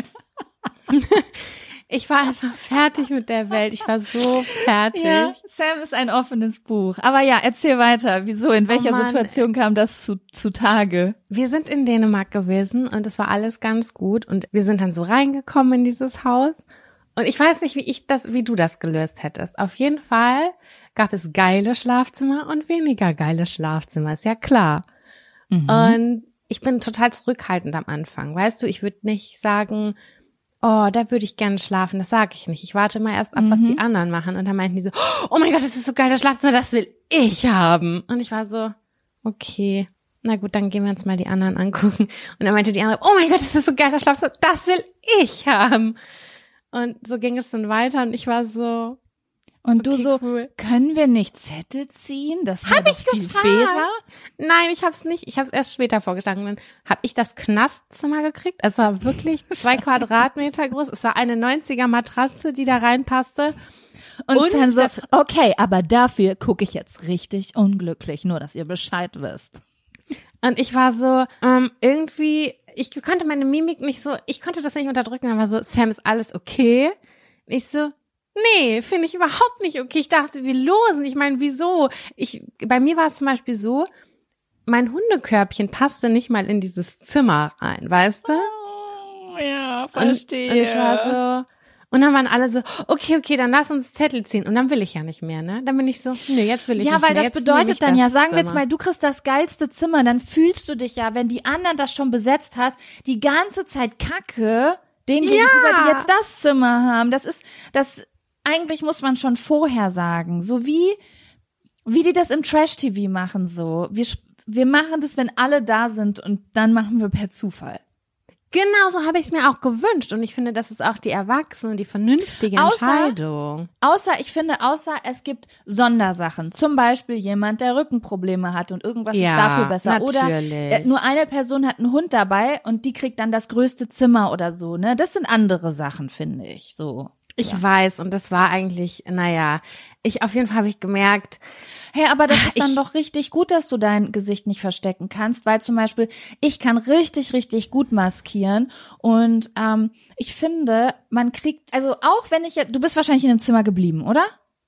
Ich war einfach fertig mit der Welt. Ich war so fertig. Ja, Sam ist ein offenes Buch. Aber ja, erzähl weiter. Wieso? In welcher Mann. Situation kam das zu, zu Tage? Wir sind in Dänemark gewesen und es war alles ganz gut und wir sind dann so reingekommen in dieses Haus und ich weiß nicht, wie ich das, wie du das gelöst hättest. Auf jeden Fall gab es geile Schlafzimmer und weniger geile Schlafzimmer, ist ja klar. Mhm. Und ich bin total zurückhaltend am Anfang, weißt du, ich würde nicht sagen, oh, da würde ich gerne schlafen, das sage ich nicht. Ich warte mal erst ab, was die anderen machen und dann meinten die so, oh mein Gott, das ist so geil, das Schlafzimmer, das will ich haben. Und ich war so, okay, na gut, dann gehen wir uns mal die anderen angucken. Und dann meinte die andere, oh mein Gott, das ist so geil, das Schlafzimmer, das will ich haben. Und so ging es dann weiter und ich war so, Und du okay, so, cool. können wir nicht Zettel ziehen? Das wäre doch viel gefragt. fairer. Nein, ich habe es nicht. Ich habe es erst später vorgeschlagen. Dann habe ich das Knastzimmer gekriegt. Es war wirklich zwei Quadratmeter groß. Es war eine neunziger Matratze, die da reinpasste. Und, Und Sam so, das- okay, aber dafür gucke ich jetzt richtig unglücklich, nur dass ihr Bescheid wisst. Und ich war so, ähm, irgendwie, ich konnte meine Mimik nicht so, ich konnte das nicht unterdrücken. Dann war so, Sam, ist alles okay? Und ich so, nee, finde ich überhaupt nicht okay. Ich dachte, wir losen. Ich meine, wieso? Ich, bei mir war es zum Beispiel so, mein Hundekörbchen passte nicht mal in dieses Zimmer rein, weißt du? Oh, ja, Und, und ich war so, Und dann waren alle so, okay, okay, dann lass uns Zettel ziehen. Und dann will ich ja nicht mehr, ne? Dann bin ich so, nö, jetzt will ich ja, nicht mehr. Ja, weil das jetzt bedeutet dann das ja, sagen Zimmer. wir jetzt mal, du kriegst das geilste Zimmer, dann fühlst du dich ja, wenn die anderen das schon besetzt hat, die ganze Zeit kacke, denen Ja. gegenüber, die jetzt das Zimmer haben. Das ist, das, eigentlich muss man schon vorher sagen. So wie, wie die das im Trash-T V machen, so. Wir, wir machen das, wenn alle da sind und dann machen wir per Zufall. Genau so habe ich es mir auch gewünscht. Und ich finde, das ist auch die erwachsene und die vernünftige Außer- Entscheidung. Außer, ich finde, außer es gibt Sondersachen. Zum Beispiel jemand, der Rückenprobleme hat und irgendwas Ja, ist dafür besser. Oder natürlich. äh, nur eine Person hat einen Hund dabei und die kriegt dann das größte Zimmer oder so, ne? Das sind andere Sachen, finde ich, so. Ich ja. weiß, und das war eigentlich, naja, ich auf jeden Fall habe ich gemerkt, hey, aber das ist dann ich, doch richtig gut, dass du dein Gesicht nicht verstecken kannst, weil zum Beispiel ich kann richtig, richtig gut maskieren und ähm, ich finde, man kriegt, also auch wenn ich jetzt, du bist wahrscheinlich in einem Zimmer geblieben, oder?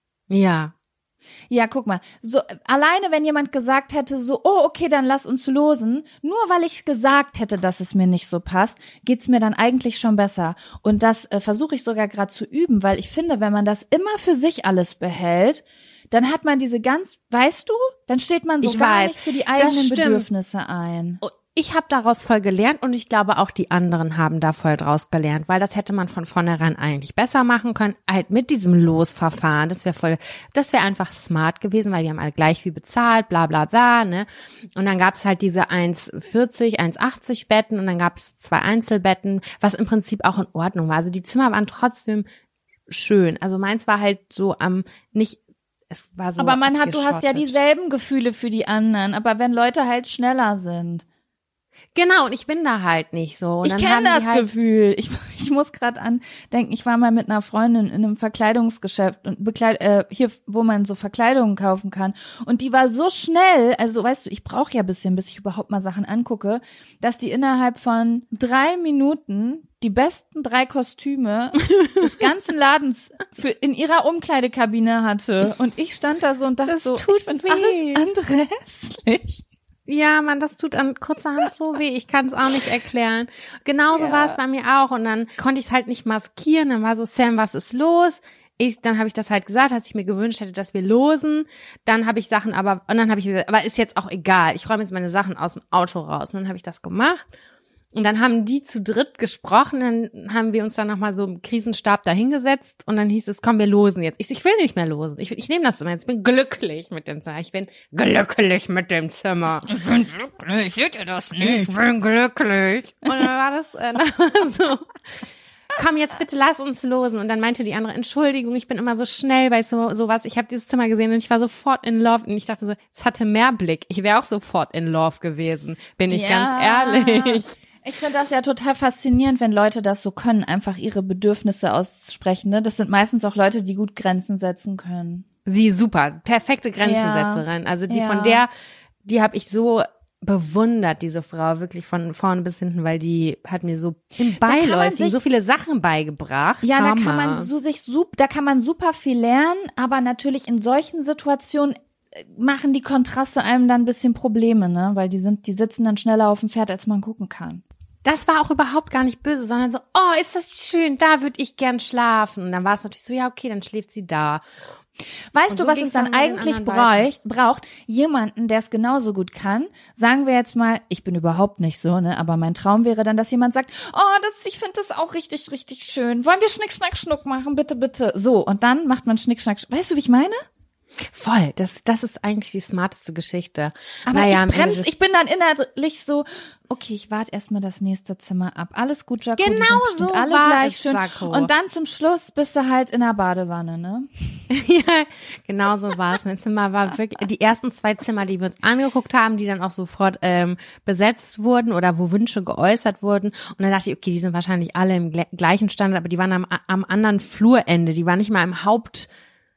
ja. Ja, guck mal, so alleine wenn jemand gesagt hätte, so, oh, okay, dann lass uns losen, nur weil ich gesagt hätte, dass es mir nicht so passt, geht's mir dann eigentlich schon besser. Und das äh, versuche ich sogar gerade zu üben, weil ich finde, wenn man das immer für sich alles behält, dann hat man diese ganz, weißt du, dann steht man so Ich gar weiß, nicht für die das eigenen stimmt. Bedürfnisse ein. Ich habe daraus voll gelernt und ich glaube auch die anderen haben da voll draus gelernt, weil das hätte man von vornherein eigentlich besser machen können, halt mit diesem Losverfahren, das wäre voll, das wäre einfach smart gewesen, weil die haben alle gleich viel bezahlt, bla bla bla, ne? Und dann gab's halt diese eins vierzig, eins achtzig Betten und dann gab's zwei Einzelbetten, was im Prinzip auch in Ordnung war. Also die Zimmer waren trotzdem schön. Also meins war halt so am ähm, nicht es war so Aber man hat, du hast ja abgeschottet. dieselben Gefühle für die anderen, aber wenn Leute halt schneller sind. Genau, und ich bin da halt nicht so. Und Ich dann kenne haben das die halt, Gefühl. Ich, ich muss gerade andenken, ich war mal mit einer Freundin in einem Verkleidungsgeschäft und bekleid, äh, hier, wo man so Verkleidungen kaufen kann. Und die war so schnell, also weißt du, ich brauche ja ein bisschen, bis ich überhaupt mal Sachen angucke, dass die innerhalb von drei Minuten die besten drei Kostüme des ganzen Ladens für in ihrer Umkleidekabine hatte. Und ich stand da so und dachte Das so, tut ich find weh. alles andere hässlich. ja, Mann, das tut an kurzer Hand so weh. Ich kann es auch nicht erklären. Genauso Ja. war es bei mir auch. Und dann konnte ich es halt nicht maskieren. Dann war so, Sam, was ist los? Ich, dann habe ich das halt gesagt, dass ich mir gewünscht hätte, dass wir losen. Dann habe ich Sachen aber, und dann habe ich gesagt, aber ist jetzt auch egal. Ich räume jetzt meine Sachen aus dem Auto raus. Und dann habe ich das gemacht. Und dann haben die zu dritt gesprochen, dann haben wir uns dann nochmal so im Krisenstab da hingesetzt und dann hieß es, komm, wir losen jetzt. Ich so, ich will nicht mehr losen. Ich, ich nehme das Zimmer jetzt. Ich bin glücklich mit dem Zimmer. Ich bin glücklich mit dem Zimmer. Ich bin glücklich, seht ihr das Ich bin glücklich. Und dann war das äh, dann war so, komm jetzt bitte, lass uns losen. Und dann meinte die andere, Entschuldigung, ich bin immer so schnell bei so sowas. Ich habe dieses Zimmer gesehen und ich war sofort in love. Und ich dachte so, es hatte mehr Blick. Ich wäre auch sofort in love gewesen, bin ich Ja. ganz ehrlich. Ich finde das ja total faszinierend, wenn Leute das so können, einfach ihre Bedürfnisse aussprechen. Ne? Das sind meistens auch Leute, die gut Grenzen setzen können. Sie super, perfekte Grenzensetzerin. Also die Ja. von der, die habe ich so bewundert, diese Frau, wirklich von vorne bis hinten, weil die hat mir so im kann man Beiläufigen sich- so viele Sachen beigebracht. Ja, da Hammer. kann man so sich sup, da kann man super viel lernen, aber natürlich in solchen Situationen äh, machen die Kontraste einem dann ein bisschen Probleme, ne? Weil die sind, die sitzen dann schneller auf dem Pferd, als man gucken kann. Das war auch überhaupt gar nicht böse, sondern so, oh, ist das schön, da würde ich gern schlafen. Und dann war es natürlich so, ja, okay, dann schläft sie da. Weißt Und du, so was ging's es dann dann mit den eigentlich anderen weiter. braucht? Braucht jemanden, der es genauso gut kann. Sagen wir jetzt mal, ich bin überhaupt nicht so, ne? Aber mein Traum wäre dann, dass jemand sagt, oh, das, ich finde das auch richtig, richtig schön. Wollen wir Schnick, Schnack, Schnuck machen? Bitte, bitte. So. Und dann macht man Schnick, Schnack, Schnuck. Weißt du, wie ich meine? Voll, das, das ist eigentlich die smarteste Geschichte. Aber naja, am ich Ende bremse, des- ich bin dann innerlich so, okay, ich warte erstmal das nächste Zimmer ab. Alles gut, Jaco. die Genau sind bestimmt so alle war gleich es, schön. Jaco. Und dann zum Schluss bist du halt in der Badewanne, ne? Ja, genau so war es. Mein Zimmer war wirklich, die ersten zwei Zimmer, die wir uns angeguckt haben, die dann auch sofort ähm, besetzt wurden oder wo Wünsche geäußert wurden. Und dann dachte ich, okay, die sind wahrscheinlich alle im gle- gleichen Standard, aber die waren am, am anderen Flurende. Die waren nicht mal im Haupt,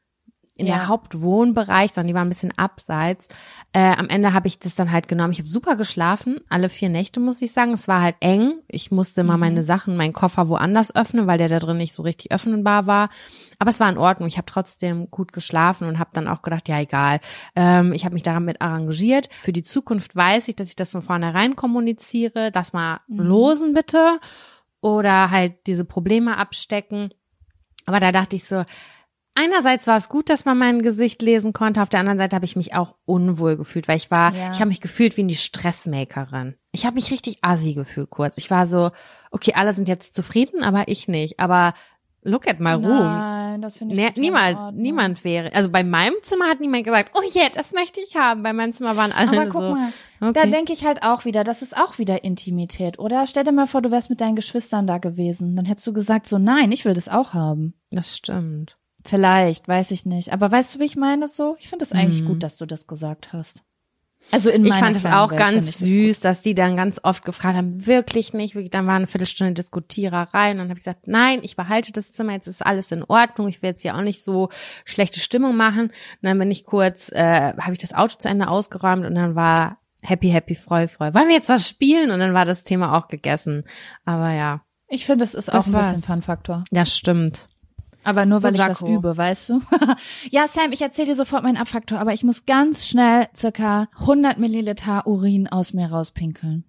in Ja. der Hauptwohnbereich, sondern die waren ein bisschen abseits. Äh, am Ende habe ich das dann halt genommen. Ich habe super geschlafen, alle vier Nächte, muss ich sagen. Es war halt eng. Ich musste immer meine Sachen, meinen Koffer woanders öffnen, weil der da drin nicht so richtig öffnenbar war. Aber es war in Ordnung. Ich habe trotzdem gut geschlafen und habe dann auch gedacht, ja egal. Ähm, ich habe mich damit arrangiert. Für die Zukunft weiß ich, dass ich das von vornherein kommuniziere. Das mal losen bitte oder halt diese Probleme abstecken. Aber da dachte ich so, einerseits war es gut, dass man mein Gesicht lesen konnte, auf der anderen Seite habe ich mich auch unwohl gefühlt, weil ich war, Ja. ich habe mich gefühlt wie die Stressmakerin. Ich habe mich richtig assi gefühlt kurz. Ich war so, okay, alle sind jetzt zufrieden, aber ich nicht. Aber look at my room. Nein, das finde ich Nee, total in niemand, Ordnung. niemand wäre, also bei meinem Zimmer hat niemand gesagt, oh yeah, das möchte ich haben. Bei meinem Zimmer waren alle Aber guck so, mal, okay. da denke ich halt auch wieder, das ist auch wieder Intimität, oder? Stell dir mal vor, du wärst mit deinen Geschwistern da gewesen. Dann hättest du gesagt, so nein, ich will das auch haben. Das stimmt. Vielleicht, weiß ich nicht. Aber weißt du, wie ich meine so? Ich finde es eigentlich Mhm. gut, dass du das gesagt hast. Also in Ich meiner fand es kleinen auch Welt ganz finde ich das süß, dass die dann ganz oft gefragt haben, wirklich nicht, wirklich, dann war eine Viertelstunde Diskutiererei und dann habe ich gesagt, nein, ich behalte das Zimmer, jetzt ist alles in Ordnung, ich will jetzt hier auch nicht so schlechte Stimmung machen. Und dann bin ich kurz, äh, habe ich das Auto zu Ende ausgeräumt und dann war happy, happy, freu, freu. Wollen wir jetzt was spielen? Und dann war das Thema auch gegessen. Aber ja, gut. Ich finde, das ist Das auch ein bisschen war's. Fun-Faktor. das stimmt. Aber nur, So, weil ich das Jaco. übe, weißt du? Ja, Sam, ich erzähle dir sofort meinen Abfaktor, aber ich muss ganz schnell circa hundert Milliliter Urin aus mir rauspinkeln.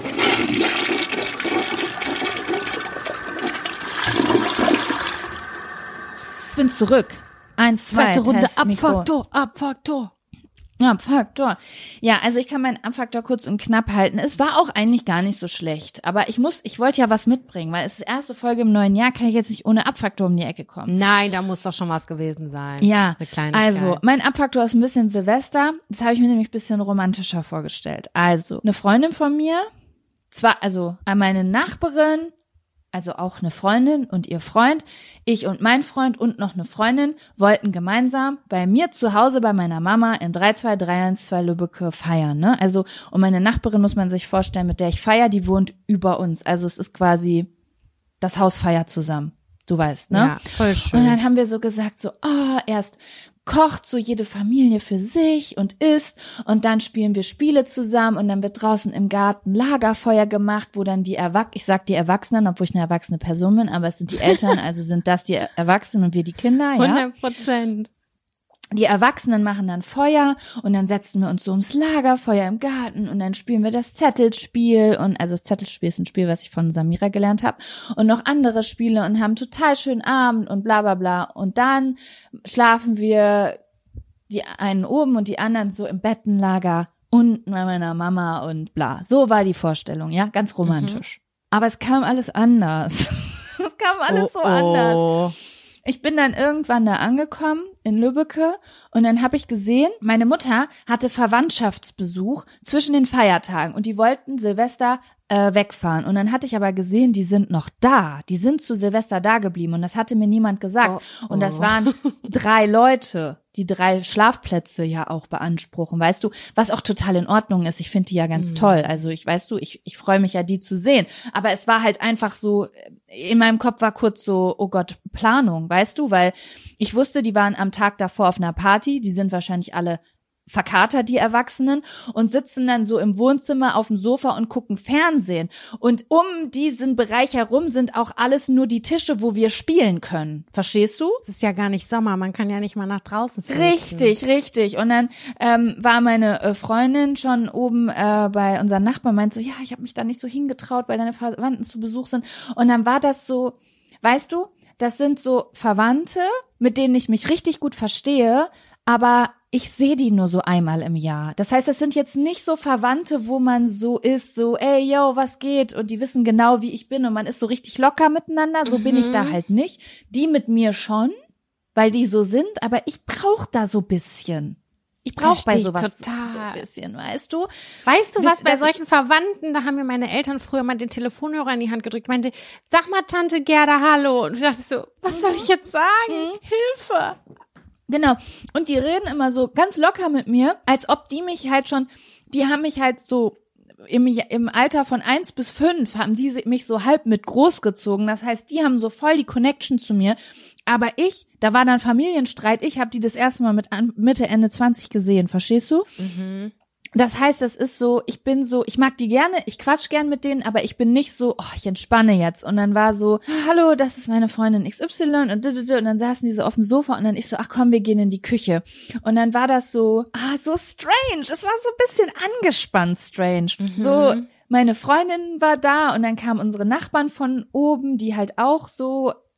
Ich bin zurück. Eins, zwei, Zweite Runde Test, Mikro. Abfaktor, Abfaktor. Abfaktor. Ja, also ich kann meinen Abfaktor kurz und knapp halten. Es war auch eigentlich gar nicht so schlecht, aber ich muss, ich wollte ja was mitbringen, weil es ist die erste Folge im neuen Jahr, kann ich jetzt nicht ohne Abfaktor um die Ecke kommen. Nein, da muss doch schon was gewesen sein. Ja, Eine Kleinigkeit. also mein Abfaktor ist ein bisschen Silvester. Das habe ich mir nämlich ein bisschen romantischer vorgestellt. Also eine Freundin von mir, zwar also meine Nachbarin, also auch eine Freundin und ihr Freund, ich und mein Freund und noch eine Freundin wollten gemeinsam bei mir zu Hause bei meiner Mama in drei zwei drei eins zwei Lübbecke feiern, ne? Also und meine Nachbarin muss man sich vorstellen, mit der ich feier, die wohnt über uns. Also es ist quasi das Haus feiert zusammen. Du weißt, ne? Ja, voll schön. Und dann haben wir so gesagt, so, oh, erst kocht so jede Familie für sich und isst und dann spielen wir Spiele zusammen und dann wird draußen im Garten Lagerfeuer gemacht, wo dann die Erwachsenen, ich sag die Erwachsenen, obwohl ich eine erwachsene Person bin, aber es sind die Eltern, also sind das die Erwachsenen und wir die Kinder, ja. hundert Prozent. Die Erwachsenen machen dann Feuer und dann setzen wir uns so ums Lagerfeuer im Garten und dann spielen wir das Zettelspiel und also das Zettelspiel ist ein Spiel, was ich von Samira gelernt habe und noch andere Spiele und haben einen total schönen Abend und bla bla bla und dann schlafen wir die einen oben und die anderen so im Bettenlager unten bei meiner Mama und bla. So war die Vorstellung, ja, ganz romantisch. Mhm. Aber es kam alles anders. Es kam alles oh, so anders. Oh. Ich bin dann irgendwann da angekommen in Lübbecke und dann habe ich gesehen, meine Mutter hatte Verwandtschaftsbesuch zwischen den Feiertagen und die wollten Silvester äh, wegfahren. Und dann hatte ich aber gesehen, die sind noch da. Die sind zu Silvester da geblieben und das hatte mir niemand gesagt. Oh, oh. Und das waren drei Leute, die drei Schlafplätze ja auch beanspruchen, weißt du, was auch total in Ordnung ist. Ich finde die ja ganz Mhm. toll. Also ich, weißt du, ich, ich freue mich ja, die zu sehen. Aber es war halt einfach so, in meinem Kopf war kurz so, oh Gott, Planung, weißt du, weil ich wusste, die waren am Tag davor auf einer Party, die sind wahrscheinlich alle verkatert, die Erwachsenen, und sitzen dann so im Wohnzimmer auf dem Sofa und gucken Fernsehen. Und um diesen Bereich herum sind auch alles nur die Tische, wo wir spielen können. Verstehst du? Es ist ja gar nicht Sommer, man kann ja nicht mal nach draußen flüchten. Richtig, richtig. Und dann ähm, war meine äh, Freundin schon oben äh, bei unseren Nachbarn, meint so, ja, ich habe mich da nicht so hingetraut, weil deine Verwandten zu Besuch sind. Und dann war das so, weißt du, das sind so Verwandte, mit denen ich mich richtig gut verstehe, aber ich sehe die nur so einmal im Jahr. Das heißt, das sind jetzt nicht so Verwandte, wo man so ist, so, ey, yo, was geht? Und die wissen genau, wie ich bin und man ist so richtig locker miteinander. So mhm. bin ich da halt nicht. Die mit mir schon, weil die so sind, aber ich brauche da so bisschen. Ich brauche bei sowas total. so ein bisschen, weißt du? Weißt du was, Das- bei das- Verwandten Verwandten, da haben mir meine Eltern früher mal den Telefonhörer in die Hand gedrückt, meinte, sag mal Tante Gerda Hallo. Und ich dachte so, was soll ich jetzt sagen? Mhm. Hilfe. Genau. Und die reden immer so ganz locker mit mir, als ob die mich halt schon, die haben mich halt so im, im Alter von eins bis fünf haben die mich so halb mit großgezogen. Das heißt, die haben so voll die Connection zu mir. Aber ich, da war dann Familienstreit, ich habe die das erste Mal mit Mitte, Ende zwanzig gesehen, verstehst du? Mhm. Das heißt, das ist so, ich bin so, ich mag die gerne, ich quatsch gern mit denen, aber ich bin nicht so, oh, ich entspanne jetzt. Und dann war so, hallo, das ist meine Freundin X Y und und dann saßen die so auf dem Sofa und dann ich so, ach komm, wir gehen in die Küche. Und dann war das so, ah, so strange. Es war so ein bisschen angespannt strange. Mhm. So, meine Freundin war da und dann kamen unsere Nachbarn von oben, die halt auch so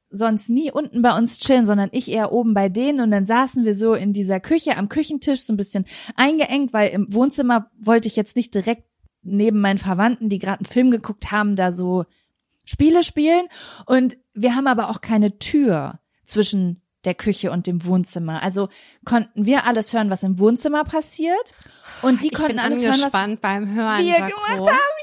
sonst nie unten bei uns chillen, sondern ich eher oben bei denen und dann saßen wir so in dieser Küche am Küchentisch so ein bisschen eingeengt, weil im Wohnzimmer wollte ich jetzt nicht direkt neben meinen Verwandten, die gerade einen Film geguckt haben, da so Spiele spielen und wir haben aber auch keine Tür zwischen der Küche und dem Wohnzimmer. Also konnten wir alles hören, was im Wohnzimmer passiert und die ich konnten bin alles hören, was beim Hören, wir Jaco. gemacht haben.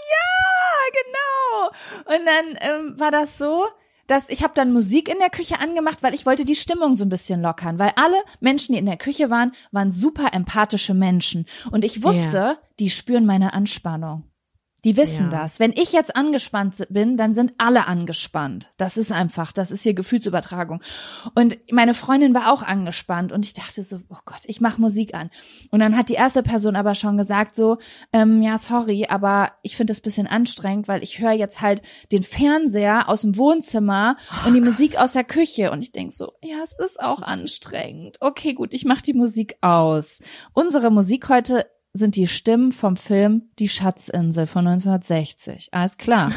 Ja, genau. Und dann ähm, war das so, dass ich habe dann Musik in der Küche angemacht, weil ich wollte die Stimmung so ein bisschen lockern, weil alle Menschen, die in der Küche waren, waren super empathische Menschen und ich wusste, ja. die spüren meine Anspannung. Die wissen ja. das. Wenn ich jetzt angespannt bin, dann sind alle angespannt. Das ist einfach, das ist hier Gefühlsübertragung. Und meine Freundin war auch angespannt und ich dachte so, oh Gott, ich mache Musik an. Und dann hat die erste Person aber schon gesagt so, ähm, ja, sorry, aber ich finde das ein bisschen anstrengend, weil ich höre jetzt halt den Fernseher aus dem Wohnzimmer oh und die Gott. Musik aus der Küche. Und ich denk so, ja, es ist auch anstrengend. Okay, gut, ich mache die Musik aus. Unsere Musik heute sind die Stimmen vom Film Die Schatzinsel von neunzehnhundertsechzig. Alles klar.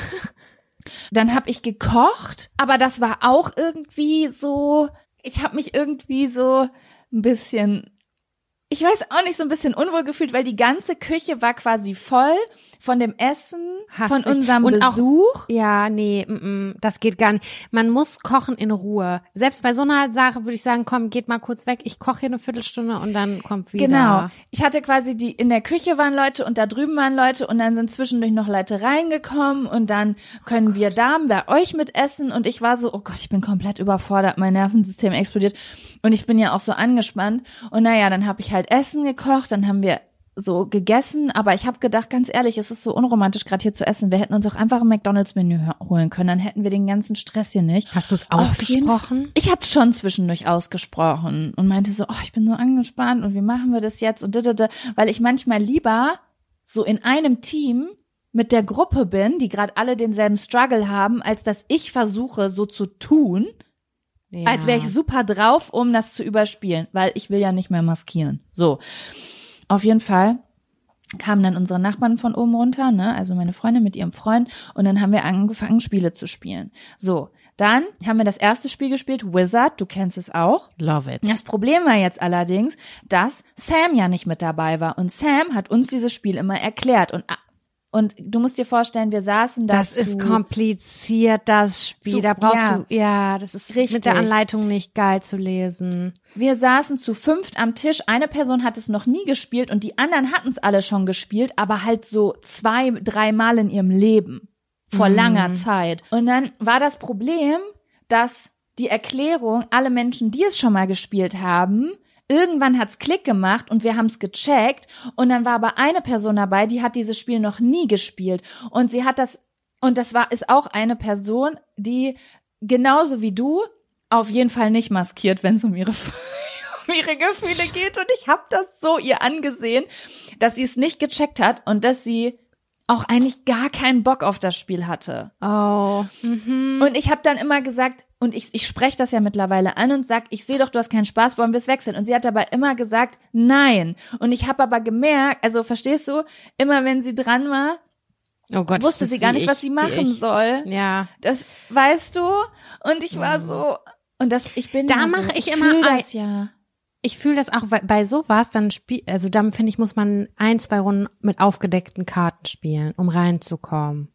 Dann habe ich gekocht, aber das war auch irgendwie so, ich habe mich irgendwie so ein bisschen, ich weiß auch nicht, so ein bisschen unwohl gefühlt, weil die ganze Küche war quasi voll von dem Essen, Hass von ich. unserem und Besuch. Auch, ja, nee, m -m, das geht gar nicht. Man muss kochen in Ruhe. Selbst bei so einer Sache würde ich sagen, komm, geht mal kurz weg. Ich koche hier eine Viertelstunde und dann kommt wieder. Genau. Ich hatte quasi die, in der Küche waren Leute und da drüben waren Leute und dann sind zwischendurch noch Leute reingekommen und dann können wir Damen bei euch mitessen und ich war so, oh Gott, ich bin komplett überfordert, mein Nervensystem explodiert und ich bin ja auch so angespannt und naja, dann habe ich halt Essen gekocht, dann haben wir so gegessen, aber ich habe gedacht, ganz ehrlich, es ist so unromantisch gerade hier zu essen. Wir hätten uns auch einfach ein McDonald's-Menü holen können, dann hätten wir den ganzen Stress hier nicht. Hast du es ausgesprochen? Ich habe es schon zwischendurch ausgesprochen und meinte so, oh, ich bin so angespannt und wie machen wir das jetzt und didede, weil ich manchmal lieber so in einem Team mit der Gruppe bin, die gerade alle denselben Struggle haben, als dass ich versuche, so zu tun, ja. als wäre ich super drauf, um das zu überspielen, weil ich will ja nicht mehr maskieren. So. Auf jeden Fall kamen dann unsere Nachbarn von oben runter, ne, also meine Freundin mit ihrem Freund und dann haben wir angefangen, Spiele zu spielen. So, dann haben wir das erste Spiel gespielt, Wizard, du kennst es auch. Love it. Das Problem war jetzt allerdings, dass Sam ja nicht mit dabei war und Sam hat uns dieses Spiel immer erklärt und Und du musst dir vorstellen, wir saßen da. Das ist kompliziert, das Spiel. Zu, da brauchst ja, du, ja, das ist richtig. Mit der Anleitung nicht geil zu lesen. Wir saßen zu fünft am Tisch. Eine Person hat es noch nie gespielt und die anderen hatten es alle schon gespielt, aber halt so zwei, drei Mal in ihrem Leben. Vor mhm. langer Zeit. Und dann war das Problem, dass die Erklärung, alle Menschen, die es schon mal gespielt haben, irgendwann hat's Klick gemacht und wir haben's gecheckt und dann war aber eine Person dabei, die hat dieses Spiel noch nie gespielt und sie hat das, und das war, ist auch eine Person, die genauso wie du auf jeden Fall nicht maskiert, wenn es um ihre, um ihre Gefühle geht und ich habe das so ihr angesehen, dass sie es nicht gecheckt hat und dass sie auch eigentlich gar keinen Bock auf das Spiel hatte. Oh. Mhm. Und ich habe dann immer gesagt, und ich, ich spreche das ja mittlerweile an und sag, ich sehe doch, du hast keinen Spaß, wollen wir es wechseln? Und sie hat dabei immer gesagt, nein. Und ich habe aber gemerkt, also verstehst du, immer wenn sie dran war, oh Gott, wusste sie gar nicht, ich, was sie machen soll. Ja. Das weißt du? Und ich war so, und das, ich bin da ja mache so, ich, ich immer fühl ein, das ja. Ich fühle das auch bei, bei sowas, dann spiel, also dann finde ich, muss man ein, zwei Runden mit aufgedeckten Karten spielen, um reinzukommen.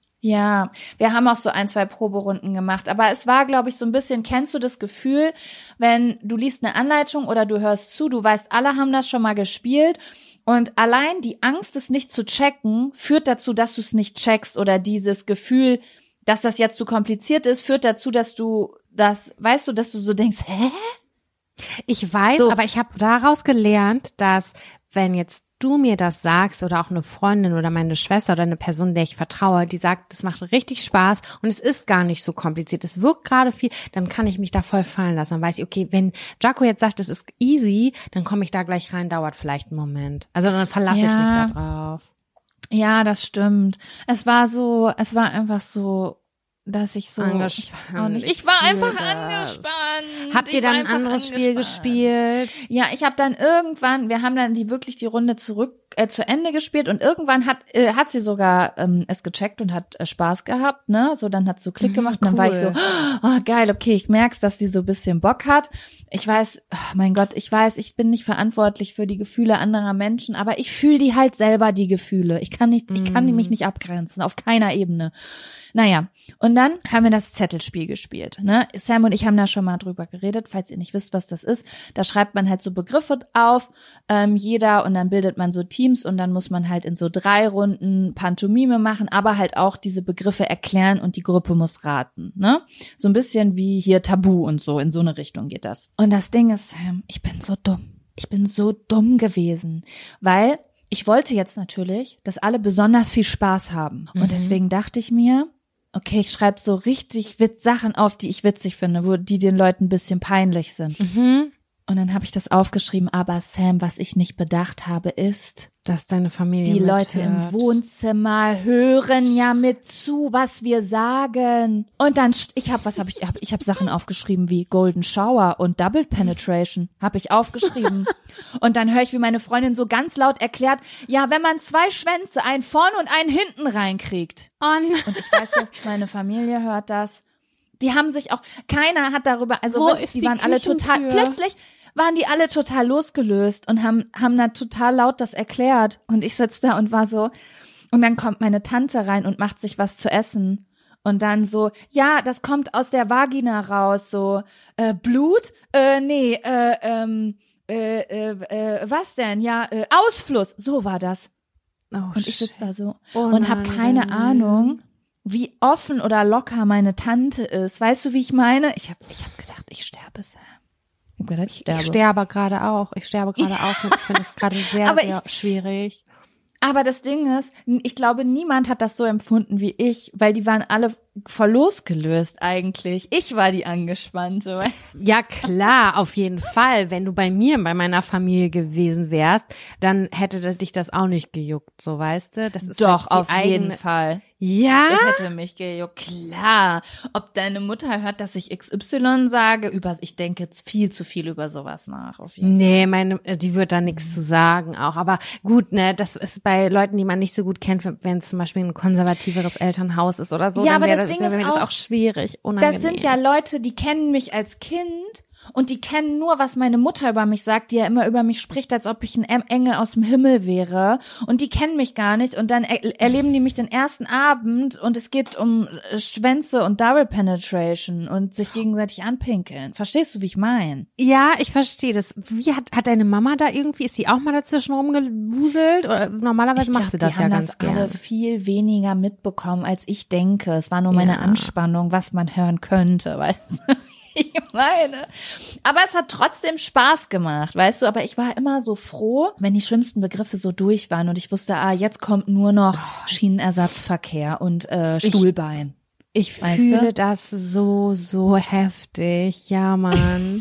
Ja, wir haben auch so ein, zwei Proberunden gemacht, aber es war, glaube ich, so ein bisschen, kennst du das Gefühl, wenn du liest eine Anleitung oder du hörst zu, du weißt, alle haben das schon mal gespielt und allein die Angst, es nicht zu checken, führt dazu, dass du es nicht checkst oder dieses Gefühl, dass das jetzt zu kompliziert ist, führt dazu, dass du das, weißt du, dass du so denkst, hä? Ich weiß, so. aber ich habe daraus gelernt, dass wenn jetzt du mir das sagst oder auch eine Freundin oder meine Schwester oder eine Person, der ich vertraue, die sagt, das macht richtig Spaß und es ist gar nicht so kompliziert, es wirkt gerade viel, dann kann ich mich da voll fallen lassen. Dann weiß ich, okay, wenn Jaco jetzt sagt, es ist easy, dann komme ich da gleich rein, dauert vielleicht einen Moment. Also dann verlasse ja. ich mich da drauf. Ja, das stimmt. Es war so, es war einfach so, dass ich so angespannt. Ich, auch nicht, ich war einfach das. angespannt. Habt ihr dann ein anderes Spiel gespielt? Ja, ich habe dann irgendwann, wir haben dann die wirklich die Runde zurück äh, zu Ende gespielt und irgendwann hat äh, hat sie sogar ähm, es gecheckt und hat äh, Spaß gehabt, ne? So, dann hat so Klick gemacht Mhm, und dann war ich so, cool. oh geil, okay, ich merk's, dass sie so ein bisschen Bock hat. Ich weiß, oh mein Gott, ich weiß, ich bin nicht verantwortlich für die Gefühle anderer Menschen, aber ich fühle die halt selber, die Gefühle. Ich kann nicht, ich kann die mich nicht abgrenzen, auf keiner Ebene. Naja, und dann haben wir das Zettelspiel gespielt, ne? Sam und ich haben da schon mal drüber geredet, falls ihr nicht wisst, was das ist. Da schreibt man halt so Begriffe auf, ähm, jeder, und dann bildet man so Teams und dann muss man halt in so drei Runden Pantomime machen, aber halt auch diese Begriffe erklären und die Gruppe muss raten, ne? So ein bisschen wie hier Tabu und so, in so eine Richtung geht das. Und das Ding ist, Sam, ich bin so dumm. Ich bin so dumm gewesen, weil ich wollte jetzt natürlich, dass alle besonders viel Spaß haben. Und Mhm. deswegen dachte ich mir, okay, ich schreibe so richtig Witz Sachen auf, die ich witzig finde, wo die den Leuten ein bisschen peinlich sind. Mhm. Und dann habe ich das aufgeschrieben, aber Sam, was ich nicht bedacht habe, ist, Dass deine Familie die Leute im mithört. Wohnzimmer hören ja mit zu, was wir sagen. Und dann, st- ich habe, was habe ich, ich habe ich hab Sachen aufgeschrieben wie Golden Shower und Double Penetration, habe ich aufgeschrieben. Und dann höre ich, wie meine Freundin so ganz laut erklärt, ja, wenn man zwei Schwänze, einen vorne und einen hinten reinkriegt. Oh nein. Und ich weiß so, meine Familie hört das. Die haben sich auch, keiner hat darüber, also Wo weißt, ist die die waren alle total, Küchentür? plötzlich waren die alle total losgelöst und haben haben da total laut das erklärt. Und ich sitz da und war so, und dann kommt meine Tante rein und macht sich was zu essen. Und dann so, ja, das kommt aus der Vagina raus, so, äh, Blut? Äh, nee, äh, ähm, äh, äh, äh, was denn? Ja, äh, Ausfluss. So war das. Oh, Und ich sitz da so Oh und habe nein, keine nein. Ahnung, wie offen oder locker meine Tante ist. Weißt du, wie ich meine? Ich habe ich hab gedacht, ich sterbe, Sam. Ich hab gedacht, ich sterbe. Ich sterbe gerade auch. Ich sterbe gerade auch. Ich finde es gerade sehr, Aber sehr schwierig. Aber das Ding ist, ich glaube, niemand hat das so empfunden wie ich, weil die waren alle voll losgelöst eigentlich. Ich war die Angespannte. Ja, klar, auf jeden Fall. Wenn du bei mir, bei meiner Familie gewesen wärst, dann hätte das, dich das auch nicht gejuckt, so, weißt du? Das ist Doch, halt die auf jeden eigene- Fall. Ja? Es hätte mich gejuckt, klar. Ob deine Mutter hört, dass ich X Y sage, über, ich denke jetzt viel zu viel über sowas nach. Auf jeden Nee, meine, die wird da nichts zu sagen auch. Aber gut, ne, das ist bei Leuten, die man nicht so gut kennt, wenn es zum Beispiel ein konservativeres Elternhaus ist oder so, Ja, dann aber wäre das das, Ding wäre ist mir das auch, auch schwierig, unangenehm. Das sind ja Leute, die kennen mich als Kind und die kennen nur, was meine Mutter über mich sagt, die ja immer über mich spricht, als ob ich ein Em- Engel aus dem Himmel wäre. Und die kennen mich gar nicht. Und dann er erleben die mich den ersten Abend und es geht um äh, Schwänze und Double Penetration und sich gegenseitig anpinkeln. Verstehst du, wie ich meine? Ja, ich verstehe das. Wie hat, hat deine Mama da irgendwie, ist sie auch mal dazwischen rumgewuselt? Oder normalerweise macht sie das die ja haben ganz das gerne. alle viel weniger mitbekommen, als ich denke. Es war nur meine Ja. Anspannung, was man hören könnte, weißt du? Ich meine. Aber es hat trotzdem Spaß gemacht, weißt du? Aber ich war immer so froh, wenn die schlimmsten Begriffe so durch waren und ich wusste, ah, jetzt kommt nur noch Schienenersatzverkehr und äh, Stuhlbein. Ich Weißt fühle du? das so, so heftig. Ja, Mann.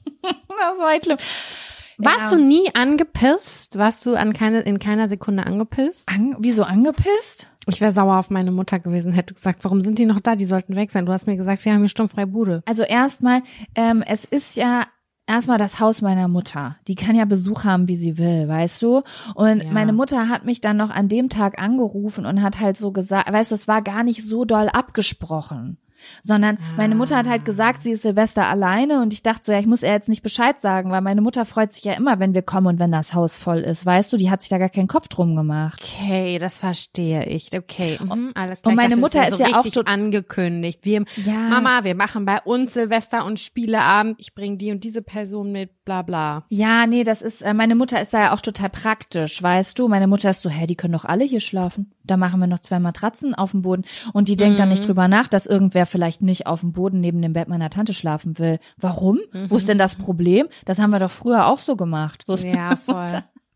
Das war halt schlimm. Warst Ja. du nie angepisst? Warst du an keine, in keiner Sekunde angepisst? An, wieso angepisst? Ich wäre sauer auf meine Mutter gewesen, hätte gesagt, warum sind die noch da? Die sollten weg sein. Du hast mir gesagt, wir haben hier sturmfreie Bude. Also erstmal, ähm, es ist ja erstmal das Haus meiner Mutter. Die kann ja Besuch haben, wie sie will, weißt du? Und Ja. meine Mutter hat mich dann noch an dem Tag angerufen und hat halt so gesagt, weißt du, es war gar nicht so doll abgesprochen. Sondern meine Mutter hat halt gesagt, sie ist Silvester alleine und ich dachte so, ja, ich muss ihr jetzt nicht Bescheid sagen, weil meine Mutter freut sich ja immer, wenn wir kommen und wenn das Haus voll ist, weißt du, die hat sich da gar keinen Kopf drum gemacht. Okay, das verstehe ich. Okay, mhm, alles klar. und Ich meine dachte, Mutter das ist so ja auch richtig tot- angekündigt. Wir, Ja. Mama, wir machen bei uns Silvester und Spieleabend. Ich bringe die und diese Person mit, bla bla. Ja, nee, das ist, äh, meine Mutter ist da ja auch total praktisch, weißt du? Meine Mutter ist so, hä, die können doch alle hier schlafen. Da machen wir noch zwei Matratzen auf dem Boden. Und die denkt dann nicht drüber nach, dass irgendwer vielleicht nicht auf dem Boden neben dem Bett meiner Tante schlafen will. Warum? Wo ist denn das Problem? Das haben wir doch früher auch so gemacht. So ist Ja, voll.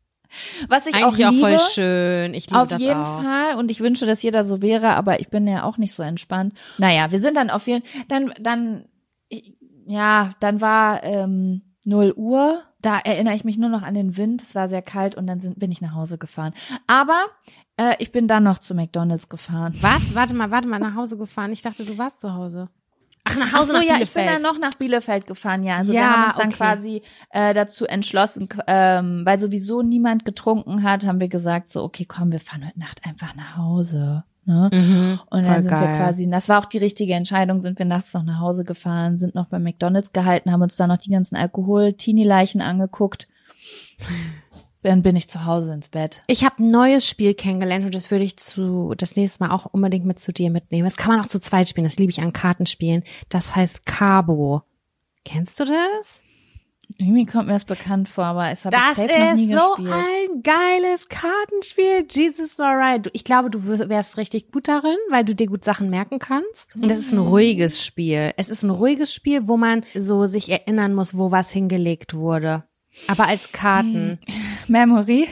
Was ich Eigentlich auch auch, liebe, voll schön. Ich liebe auf das jeden auch. Fall. Und ich wünsche, dass jeder so wäre, aber ich bin ja auch nicht so entspannt. Naja, wir sind dann auf jeden dann, dann, ich, ja, dann war ähm, null Uhr. Da erinnere ich mich nur noch an den Wind. Es war sehr kalt und dann sind, bin ich nach Hause gefahren. Aber äh, ich bin dann noch zu McDonald's gefahren. Was? Warte mal, warte mal, nach Hause gefahren. Ich dachte, du warst zu Hause. Ach, nach Hause Ach so, nach ja, Bielefeld. ich bin dann noch nach Bielefeld gefahren, ja. Also Ja, wir haben uns dann okay. quasi äh, dazu entschlossen, k- ähm, weil sowieso niemand getrunken hat, haben wir gesagt so, okay, komm, wir fahren heute Nacht einfach nach Hause. Ne? Mhm, Und voll dann sind geil. wir quasi, das war auch die richtige Entscheidung, sind wir nachts noch nach Hause gefahren, sind noch bei McDonald's gehalten, haben uns dann noch die ganzen Alkohol-Teenie-Leichen angeguckt. Dann bin ich zu Hause ins Bett. Ich habe ein neues Spiel kennengelernt und das würde ich zu das nächste Mal auch unbedingt mit zu dir mitnehmen. Das kann man auch zu zweit spielen, das liebe ich an Kartenspielen. Das heißt Cabo. Kennst du das? Irgendwie kommt mir das bekannt vor, aber es habe ich Das safe noch nie ist so gespielt. ein geiles Kartenspiel. Jesus Maria. Du- Ich glaube, du wär- wärst richtig gut darin, weil du dir gut Sachen merken kannst. Und das ist ein ruhiges Spiel. Es ist ein ruhiges Spiel, wo man so sich erinnern muss, wo was hingelegt wurde. Aber als Karten. Memory.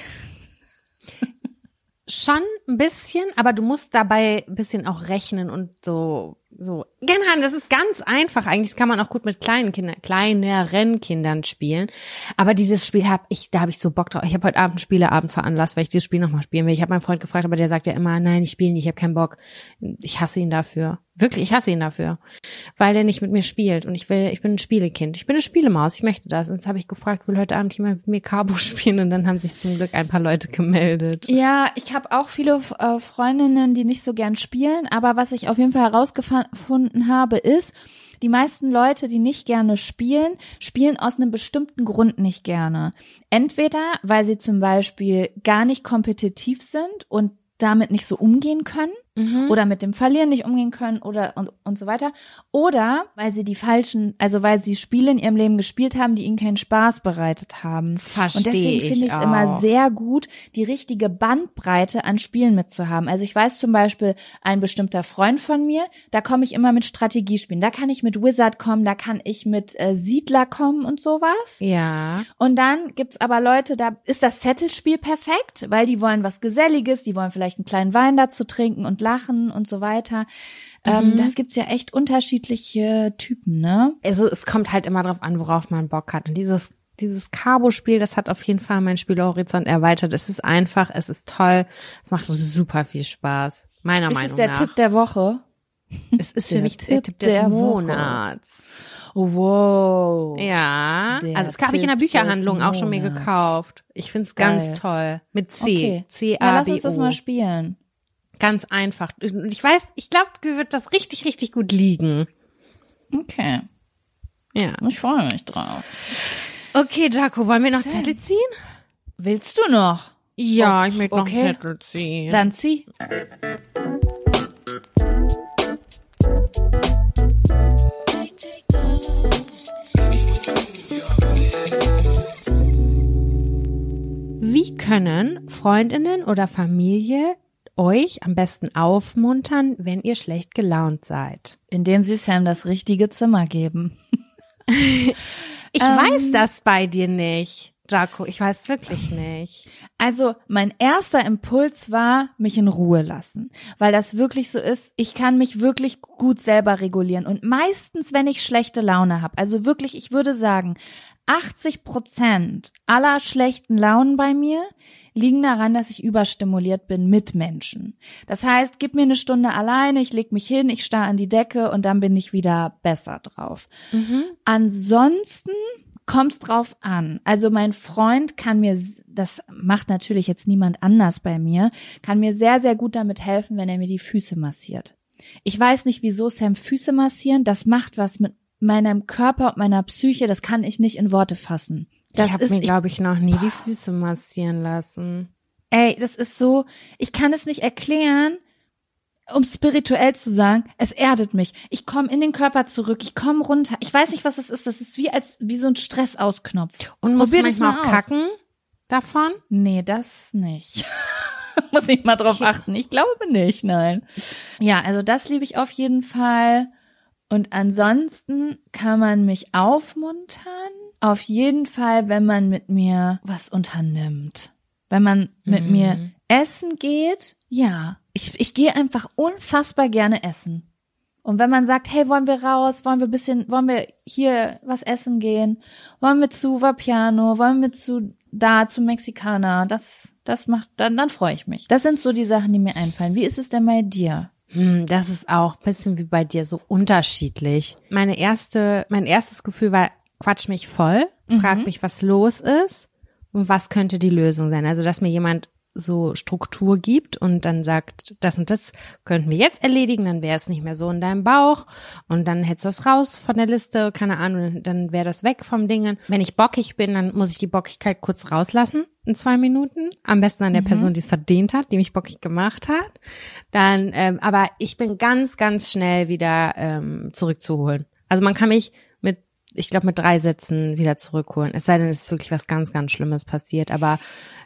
Schon ein bisschen, aber du musst dabei ein bisschen auch rechnen und so, so. Genau, das ist ganz einfach eigentlich. Das kann man auch gut mit kleinen Kindern, kleineren Kindern spielen. Aber dieses Spiel habe ich, da habe ich so Bock drauf. Ich habe heute Abend einen Spieleabend veranlasst, weil ich dieses Spiel nochmal spielen will. Ich habe meinen Freund gefragt, aber der sagt ja immer, nein, ich spiele nicht, ich habe keinen Bock. Ich hasse ihn dafür. Wirklich, ich hasse ihn dafür. Weil der nicht mit mir spielt. Und ich will, ich bin ein Spielekind. Ich bin eine Spielemaus, ich möchte das. Und jetzt habe ich gefragt, will heute Abend jemand mit mir Cabo spielen? Und dann haben sich zum Glück ein paar Leute gemeldet. Ja, ich habe auch viele äh, Freundinnen, die nicht so gern spielen, aber was ich auf jeden Fall herausgefunden habe, ist, die meisten Leute, die nicht gerne spielen, spielen aus einem bestimmten Grund nicht gerne. Entweder, weil sie zum Beispiel gar nicht kompetitiv sind und damit nicht so umgehen können Mhm. oder mit dem Verlieren nicht umgehen können oder und, und so weiter. Oder weil sie die falschen, also weil sie Spiele in ihrem Leben gespielt haben, die ihnen keinen Spaß bereitet haben. Versteh Und deswegen ich finde ich es auch. immer sehr gut, die richtige Bandbreite an Spielen mitzuhaben. Also ich weiß zum Beispiel, ein bestimmter Freund von mir, da komme ich immer mit Strategiespielen. Da kann ich mit Wizard kommen, da kann ich mit äh, Siedler kommen und sowas. Ja. Und dann gibt's aber Leute, da ist das Zettelspiel perfekt, weil die wollen was Geselliges, die wollen vielleicht einen kleinen Wein dazu trinken und lachen und so weiter. Ähm, Mhm. das gibt's ja echt unterschiedliche Typen, ne? Also es kommt halt immer drauf an, worauf man Bock hat. Und dieses dieses Cabo-Spiel, das hat auf jeden Fall meinen Spielhorizont erweitert. Es ist einfach, es ist toll, es macht super viel Spaß. Meiner Ist Meinung es der nach. Tipp der Woche? Es ist für der mich der Tipp Tipp des der Woche. Monats. Wow. Ja, Der also das habe ich in der Tipp Bücherhandlung des auch schon mir Monats. gekauft. Ich find's Geil. ganz toll. Mit C. Okay. C Ja, A lass B O. uns das mal spielen. Ganz einfach. Und ich weiß, ich glaube, dir wird das richtig, richtig gut liegen. Okay. Ja. Ich freue mich drauf. Okay, Jaco, wollen wir noch Sam. Zettel ziehen? Willst du noch? Ja, Oh, ich möchte noch okay. einen Zettel ziehen. Dann zieh. Wie können Freundinnen oder Familie euch am besten aufmuntern, wenn ihr schlecht gelaunt seid? Indem sie Sam das richtige Zimmer geben. Ich Ähm. weiß das bei dir nicht, Jaco. Ich weiß wirklich nicht. Also mein erster Impuls war, mich in Ruhe lassen, weil das wirklich so ist, ich kann mich wirklich gut selber regulieren und meistens, wenn ich schlechte Laune habe, also wirklich, ich würde sagen, achtzig Prozent aller schlechten Launen bei mir liegen daran, dass ich überstimuliert bin mit Menschen. Das heißt, gib mir eine Stunde alleine, ich leg mich hin, ich starr an die Decke und dann bin ich wieder besser drauf. Ansonsten kommt's drauf an. Also mein Freund kann mir, das macht natürlich jetzt niemand anders bei mir, kann mir sehr, sehr gut damit helfen, wenn er mir die Füße massiert. Ich weiß nicht, wieso Sam Füße massieren, das macht was mit meinem Körper und meiner Psyche, das kann ich nicht in Worte fassen. Das ich habe ist, mir, ich, glaube ich, noch nie die Füße massieren lassen. ey, das ist so, ich kann es nicht erklären, um spirituell zu sagen, es erdet mich. Ich komme in den Körper zurück, ich komme runter. Ich weiß nicht, was es ist. Das ist wie als wie so ein Stressausknopf. Und musst du Probier das manchmal mal auch aus. kacken davon? Nee, das nicht. Muss ich mal drauf achten. Ich glaube nicht, nein. Ja, also das liebe ich auf jeden Fall. Und ansonsten kann man mich aufmuntern. Auf jeden Fall, wenn man mit mir was unternimmt. Wenn man mit Mhm. mir essen geht, ja. Ich, ich gehe einfach unfassbar gerne essen. Und wenn man sagt, hey, wollen wir raus, wollen wir bisschen, wollen wir hier was essen gehen, wollen wir zu Vapiano, wollen wir zu da zu Mexikaner, das, das macht, dann, dann freue ich mich. Das sind so die Sachen, die mir einfallen. Wie ist es denn bei dir? Hm, das ist auch ein bisschen wie bei dir so unterschiedlich. Meine erste, mein erstes Gefühl war, quatsch mich voll, frag Mhm. mich, was los ist und was könnte die Lösung sein. Also, dass mir jemand so Struktur gibt und dann sagt, das und das könnten wir jetzt erledigen, dann wäre es nicht mehr so in deinem Bauch und dann hättest du es raus von der Liste, keine Ahnung, dann wäre das weg vom Dingen. Wenn ich bockig bin, dann muss ich die Bockigkeit kurz rauslassen in zwei Minuten. Am besten an der Mhm. Person, die es verdient hat, die mich bockig gemacht hat. Dann, ähm, aber ich bin ganz, ganz schnell wieder ähm, zurückzuholen. Also man kann mich mit, ich glaube, mit drei Sätzen wieder zurückholen. Es sei denn, es ist wirklich was ganz, ganz Schlimmes passiert. Aber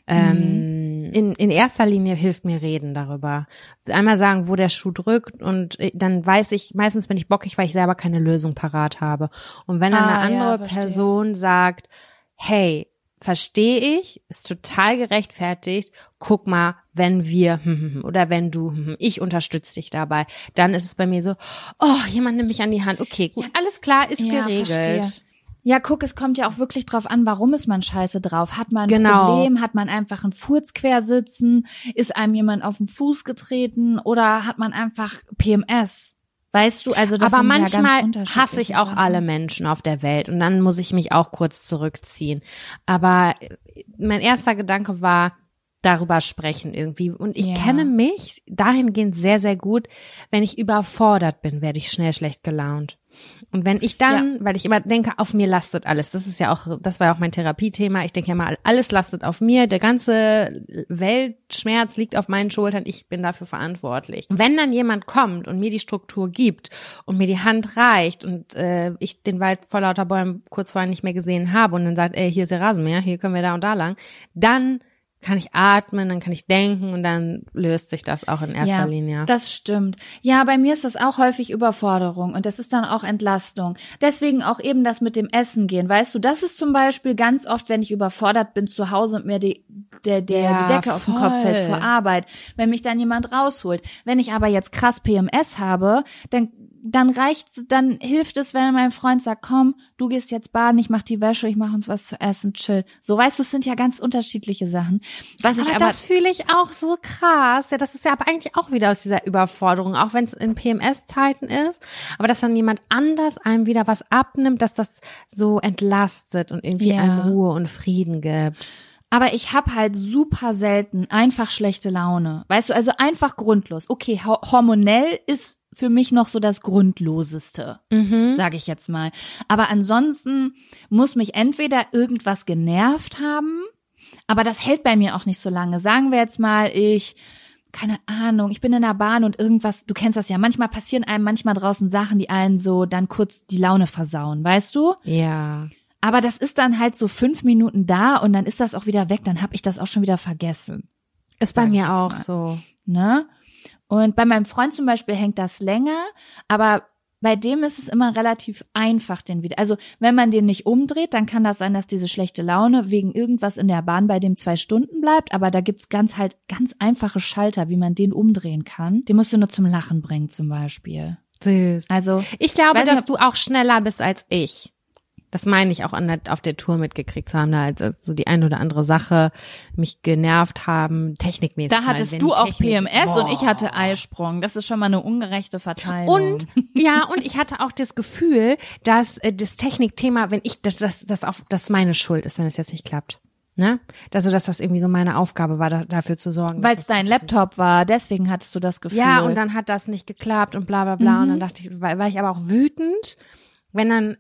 ähm, mhm. in, in erster Linie hilft mir Reden darüber. Einmal sagen, wo der Schuh drückt und dann weiß ich, meistens bin ich bockig, weil ich selber keine Lösung parat habe. Und wenn dann Ah, eine andere ja, verstehe. Person sagt, hey, verstehe ich, ist total gerechtfertigt, guck mal, wenn wir oder wenn du, ich unterstütze dich dabei, dann ist es bei mir so, oh, jemand nimmt mich an die Hand, okay, gut, alles klar, ist Ja, geregelt. verstehe. Ja, guck, es kommt ja auch wirklich drauf an, warum ist man scheiße drauf? Hat man ein Genau. Problem? Hat man einfach einen Furz quer sitzen? Ist einem jemand auf den Fuß getreten? Oder hat man einfach P M S? Weißt du, also das Aber sind ja manchmal ganz unterschiedliche hasse ich auch Sachen. alle Menschen auf der Welt und dann muss ich mich auch kurz zurückziehen. Aber mein erster Gedanke war, darüber sprechen irgendwie. Und ich Ja. kenne mich dahingehend sehr, sehr gut. Wenn ich überfordert bin, werde ich schnell schlecht gelaunt. Und wenn ich dann, weil ich immer denke, auf mir lastet alles. Das ist ja auch, das war ja auch mein Therapiethema. Ich denke ja mal, alles lastet auf mir. Der ganze Weltschmerz liegt auf meinen Schultern. Ich bin dafür verantwortlich. Und wenn dann jemand kommt und mir die Struktur gibt und mir die Hand reicht und äh, ich den Wald vor lauter Bäumen kurz vorher nicht mehr gesehen habe und dann sagt, ey, hier ist der Rasenmäher, hier können wir da und da lang, dann kann ich atmen, dann kann ich denken und dann löst sich das auch in erster ja, Linie. Das stimmt. Ja, bei mir ist das auch häufig Überforderung und das ist dann auch Entlastung. Deswegen auch eben das mit dem Essen gehen. Weißt du, das ist zum Beispiel ganz oft, wenn ich überfordert bin zu Hause und mir die, der, der, Ja, die Decke auf den Kopf fällt vor Arbeit, wenn mich dann jemand rausholt. Wenn ich aber jetzt krass P M S habe, dann dann reicht, dann hilft es, wenn mein Freund sagt, komm, du gehst jetzt baden, ich mach die Wäsche, ich mach uns was zu essen, chill. So, weißt du, es sind ja ganz unterschiedliche Sachen. Was ich aber, aber das fühle ich auch so krass. Ja, das ist ja aber eigentlich auch wieder aus dieser Überforderung, auch wenn es in P M S-Zeiten ist. Aber dass dann jemand anders einem wieder was abnimmt, dass das so entlastet und irgendwie Ja. einem Ruhe und Frieden gibt. Aber ich hab halt super selten einfach schlechte Laune. Weißt du, also einfach grundlos. Okay, ho- hormonell ist für mich noch so das Grundloseste, Mhm. sage ich jetzt mal. Aber ansonsten muss mich entweder irgendwas genervt haben, aber das hält bei mir auch nicht so lange. Sagen wir jetzt mal, ich, keine Ahnung, ich bin in der Bahn und irgendwas, du kennst das ja, manchmal passieren einem manchmal draußen Sachen, die einen so dann kurz die Laune versauen, weißt du? Ja. Aber das ist dann halt so fünf Minuten da und dann ist das auch wieder weg, dann hab ich das auch schon wieder vergessen. Ist bei Sag ich mir jetzt auch mal. so. Ne? Und bei meinem Freund zum Beispiel hängt das länger, aber bei dem ist es immer relativ einfach, den wieder. Also wenn man den nicht umdreht, dann kann das sein, dass diese schlechte Laune wegen irgendwas in der Bahn bei dem zwei Stunden bleibt, aber da gibt's ganz halt ganz einfache Schalter, wie man den umdrehen kann. Den musst du nur zum Lachen bringen zum Beispiel. Süß. Also Ich glaube, weiß nicht, dass du auch schneller bist als ich. Das meine ich auch an der, auf der Tour mitgekriegt zu haben, da halt so die ein oder andere Sache mich genervt haben, technikmäßig. da hattest Wenn du die auch Technik- P M S Boah. und ich hatte Eisprung. Das ist schon mal eine ungerechte Verteilung. Und ja, und ich hatte auch das Gefühl, dass äh, das Technikthema, wenn ich, dass das, das auf, das meine Schuld ist, wenn es jetzt nicht klappt. Ne? Also, dass das irgendwie so meine Aufgabe war, da, dafür zu sorgen. weil dass es das dein funktioniert. Laptop war, deswegen hattest du das Gefühl. Ja, und dann hat das nicht geklappt und bla bla bla. Mhm. Und dann dachte ich, war, war ich aber auch wütend, wenn dann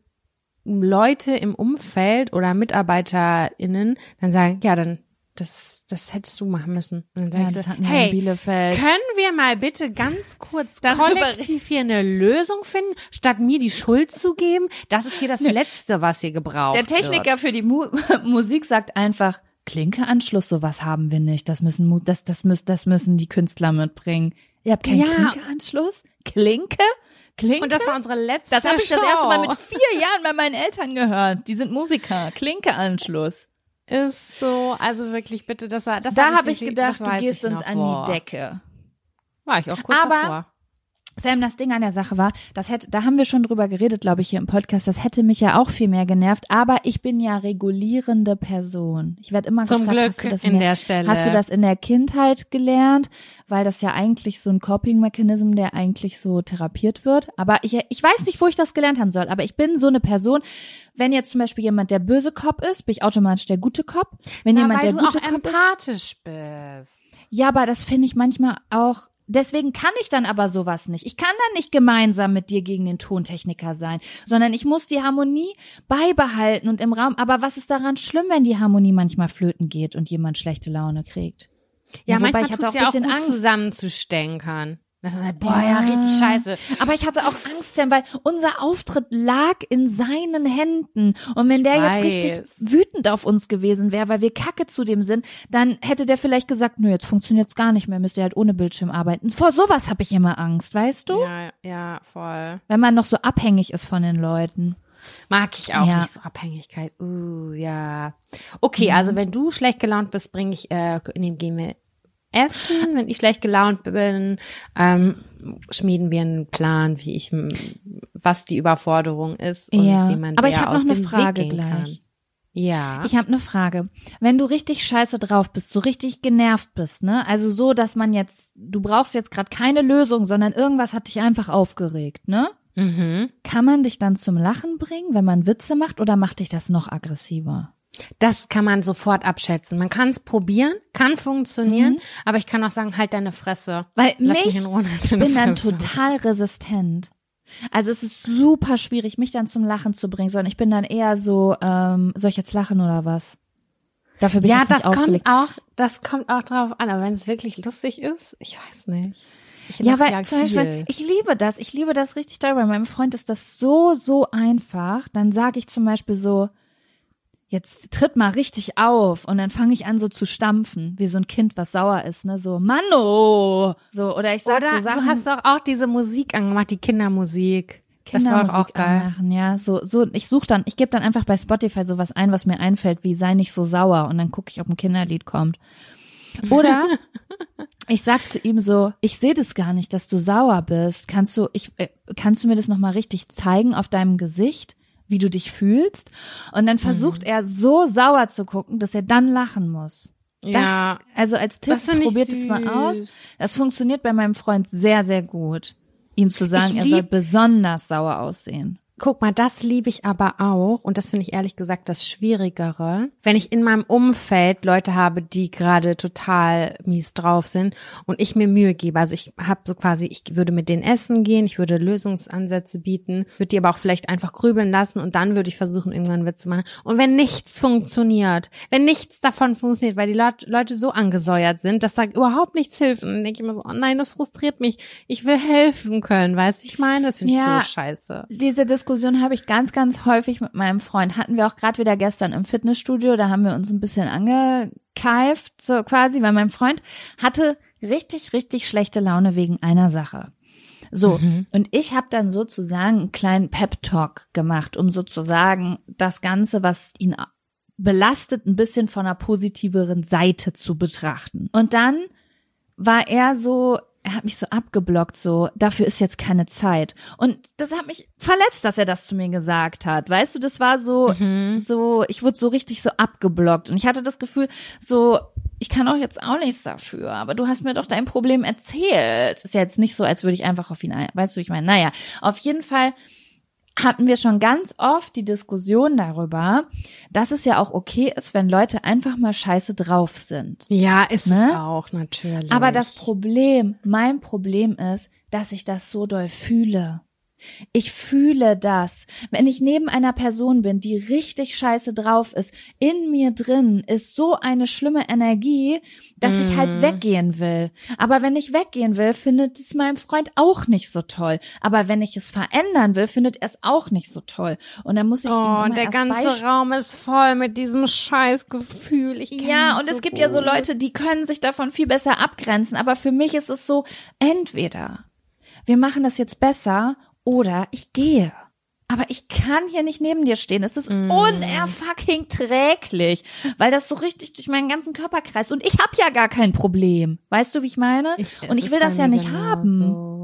Leute im Umfeld oder MitarbeiterInnen dann sagen, ja, dann das, das hättest du machen müssen. Und dann sag Ja, ich das so, hatten wir in hey, Bielefeld. können wir mal bitte ganz kurz Darüber kollektiv hier eine Lösung finden, statt mir die Schuld zu geben? Das ist hier das Letzte, was hier gebraucht Der Techniker wird. für die Mu Musik sagt einfach, Klinkeanschluss, sowas haben wir nicht. Das müssen Mu das das müssen das müssen die Künstler mitbringen. Ihr habt keinen Ja. Klinkeanschluss? Klinke? Klinke? Und das war unsere letzte das habe ich Show. das erste Mal mit vier Jahren bei meinen Eltern gehört. Die sind Musiker. Klinkeanschluss. Ist so, also wirklich bitte, das war, das Da hab habe ich wirklich- gedacht, das du weiß gehst ich uns noch. an Boah. die Decke. War ich auch kurz Aber- davor. Sam, das Ding an der Sache war, das hätte, da haben wir schon drüber geredet, glaube ich, hier im Podcast, das hätte mich ja auch viel mehr genervt, aber ich bin ja regulierende Person. Ich werde immer Zum gefragt, Glück hast du das in in der der, Stelle. hast du das in der Kindheit gelernt, weil das ja eigentlich so ein Coping-Mechanism, der eigentlich so therapiert wird, aber ich, ich weiß nicht, wo ich das gelernt haben soll, aber ich bin so eine Person, wenn jetzt zum Beispiel jemand der böse Cop ist, bin ich automatisch der gute Cop. Wenn Na, jemand weil der du gute auch Cop ist, empathisch bist. ja, aber das finde ich manchmal auch, deswegen kann ich dann aber sowas nicht. Ich kann dann nicht gemeinsam mit dir gegen den Tontechniker sein, sondern ich muss die Harmonie beibehalten und im Raum. Aber was ist daran schlimm, wenn die Harmonie manchmal flöten geht und jemand schlechte Laune kriegt? Ja, Ja, wobei manchmal ich hatte tut's auch ja ein bisschen gut Angst. zusammenzustenkern. Dass man sagt, boah, ja, richtig scheiße. Aber ich hatte auch Angst, Sam, weil unser Auftritt lag in seinen Händen. Und wenn Ich der weiß. jetzt richtig wütend auf uns gewesen wäre, weil wir Kacke zu dem sind, dann hätte der vielleicht gesagt, nö, jetzt funktioniert's gar nicht mehr, müsst ihr halt ohne Bildschirm arbeiten. Vor sowas habe ich immer Angst, weißt du? Ja, ja, voll. Wenn man noch so abhängig ist von den Leuten. Mag ich auch Ja. nicht, so Abhängigkeit. Uh, ja. Okay, Mhm. also wenn du schlecht gelaunt bist, bringe ich, äh, nehmen, gehen wir essen. Wenn ich schlecht gelaunt bin, ähm, schmieden wir einen Plan, wie ich, was die Überforderung ist und Ja. wie man Aber der ich hab aus noch eine dem Frage Weg gehen gleich. kann. Ja. Ich habe eine Frage. Wenn du richtig scheiße drauf bist, so richtig genervt bist, ne? Also so, dass man jetzt, du brauchst jetzt gerade keine Lösung, sondern irgendwas hat dich einfach aufgeregt, ne? Mhm. Kann man dich dann zum Lachen bringen, wenn man Witze macht, oder macht dich das noch aggressiver? Das kann man sofort abschätzen. Man kann es probieren, kann funktionieren, Mhm. aber ich kann auch sagen, halt deine Fresse. Weil Lass mich, mich in Ruhe. halt ich deine bin dann Fresse. total resistent. Also es ist super schwierig, mich dann zum Lachen zu bringen, sondern ich bin dann eher so, ähm, soll ich jetzt lachen oder was? Dafür bin Ja, ich jetzt das nicht kommt aufgelegt. auch, das kommt auch drauf an, aber wenn es wirklich lustig ist, ich weiß nicht. Ich Ja, lach weil ja zum Beispiel, viel. ich liebe das, ich liebe das richtig doll. Bei meinem Freund ist das so, so einfach. Dann sage ich zum Beispiel so, jetzt tritt mal richtig auf, und dann fange ich an so zu stampfen, wie so ein Kind, was sauer ist, ne, so, Manno! So, oder ich sag Oder so Sachen, du hast doch auch diese Musik angemacht, die Kindermusik. Das war doch auch Kindermusik geil. anmachen, ja, so, so, ich suche dann, ich gebe dann einfach bei Spotify sowas ein, was mir einfällt, wie sei nicht so sauer, und dann gucke ich, ob ein Kinderlied kommt. Oder ich sag zu ihm so, ich sehe das gar nicht, dass du sauer bist. Kannst du, ich, äh, kannst du mir das nochmal richtig zeigen auf deinem Gesicht, wie du dich fühlst? Und dann versucht er so sauer zu gucken, dass er dann lachen muss. Das, Ja, also als Tipp, das find ich probiert es mal süß. aus. Das funktioniert bei meinem Freund sehr, sehr gut, ihm zu sagen, Ich er soll lieb- besonders sauer aussehen. guck mal, das liebe ich aber auch und das finde ich ehrlich gesagt das Schwierigere, wenn ich in meinem Umfeld Leute habe, die gerade total mies drauf sind und ich mir Mühe gebe. Also ich habe so quasi, ich würde mit denen essen gehen, ich würde Lösungsansätze bieten, würde die aber auch vielleicht einfach grübeln lassen und dann würde ich versuchen, irgendwann einen Witz zu machen. Und wenn nichts funktioniert, wenn nichts davon funktioniert, weil die Leut- Leute so angesäuert sind, dass da überhaupt nichts hilft und dann denke ich immer so, oh nein, das frustriert mich, ich will helfen können, weißt du, wie ich meine? Das finde ich Ja. so scheiße. Diese Diskussion habe ich ganz, ganz häufig mit meinem Freund. Hatten wir auch gerade wieder gestern im Fitnessstudio. Da haben wir uns ein bisschen angekeift, so quasi, weil mein Freund hatte richtig, richtig schlechte Laune wegen einer Sache. So, Mhm. und ich habe dann sozusagen einen kleinen Pep-Talk gemacht, um sozusagen das Ganze, was ihn belastet, ein bisschen von einer positiveren Seite zu betrachten. Und dann war er so, er hat mich so abgeblockt, so, dafür ist jetzt keine Zeit. Und das hat mich verletzt, dass er das zu mir gesagt hat. Weißt du, das war so, Mhm. so, ich wurde so richtig so abgeblockt. Und ich hatte das Gefühl, so, ich kann auch jetzt auch nichts dafür, aber du hast mir doch dein Problem erzählt. Ist ja jetzt nicht so, als würde ich einfach auf ihn ein, weißt du, ich meine, naja, auf jeden Fall hatten wir schon ganz oft die Diskussion darüber, dass es ja auch okay ist, wenn Leute einfach mal scheiße drauf sind. Ja, ist Ne? es auch, natürlich. Aber das Problem, mein Problem ist, dass ich das so doll fühle. Ich fühle das. Wenn ich neben einer Person bin, die richtig scheiße drauf ist, in mir drin ist so eine schlimme Energie, dass ich halt weggehen will. Aber wenn ich weggehen will, findet es mein Freund auch nicht so toll. Aber wenn ich es verändern will, findet er es auch nicht so toll. Und dann muss ich ihm Oh, immer und der erst ganze beist- Raum ist voll mit diesem Scheißgefühl. Ich kenn Ja, das und es so gibt gut. ja so Leute, die können sich davon viel besser abgrenzen. Aber für mich ist es so, entweder wir machen das jetzt besser oder ich gehe. Aber ich kann hier nicht neben dir stehen. Es ist Mm. unerfucking träglich, weil das so richtig durch meinen ganzen Körper kreist. Und ich habe ja gar kein Problem. Weißt du, wie ich meine? Ich- es und ich ist will bei das ja mir nicht haben. genauso.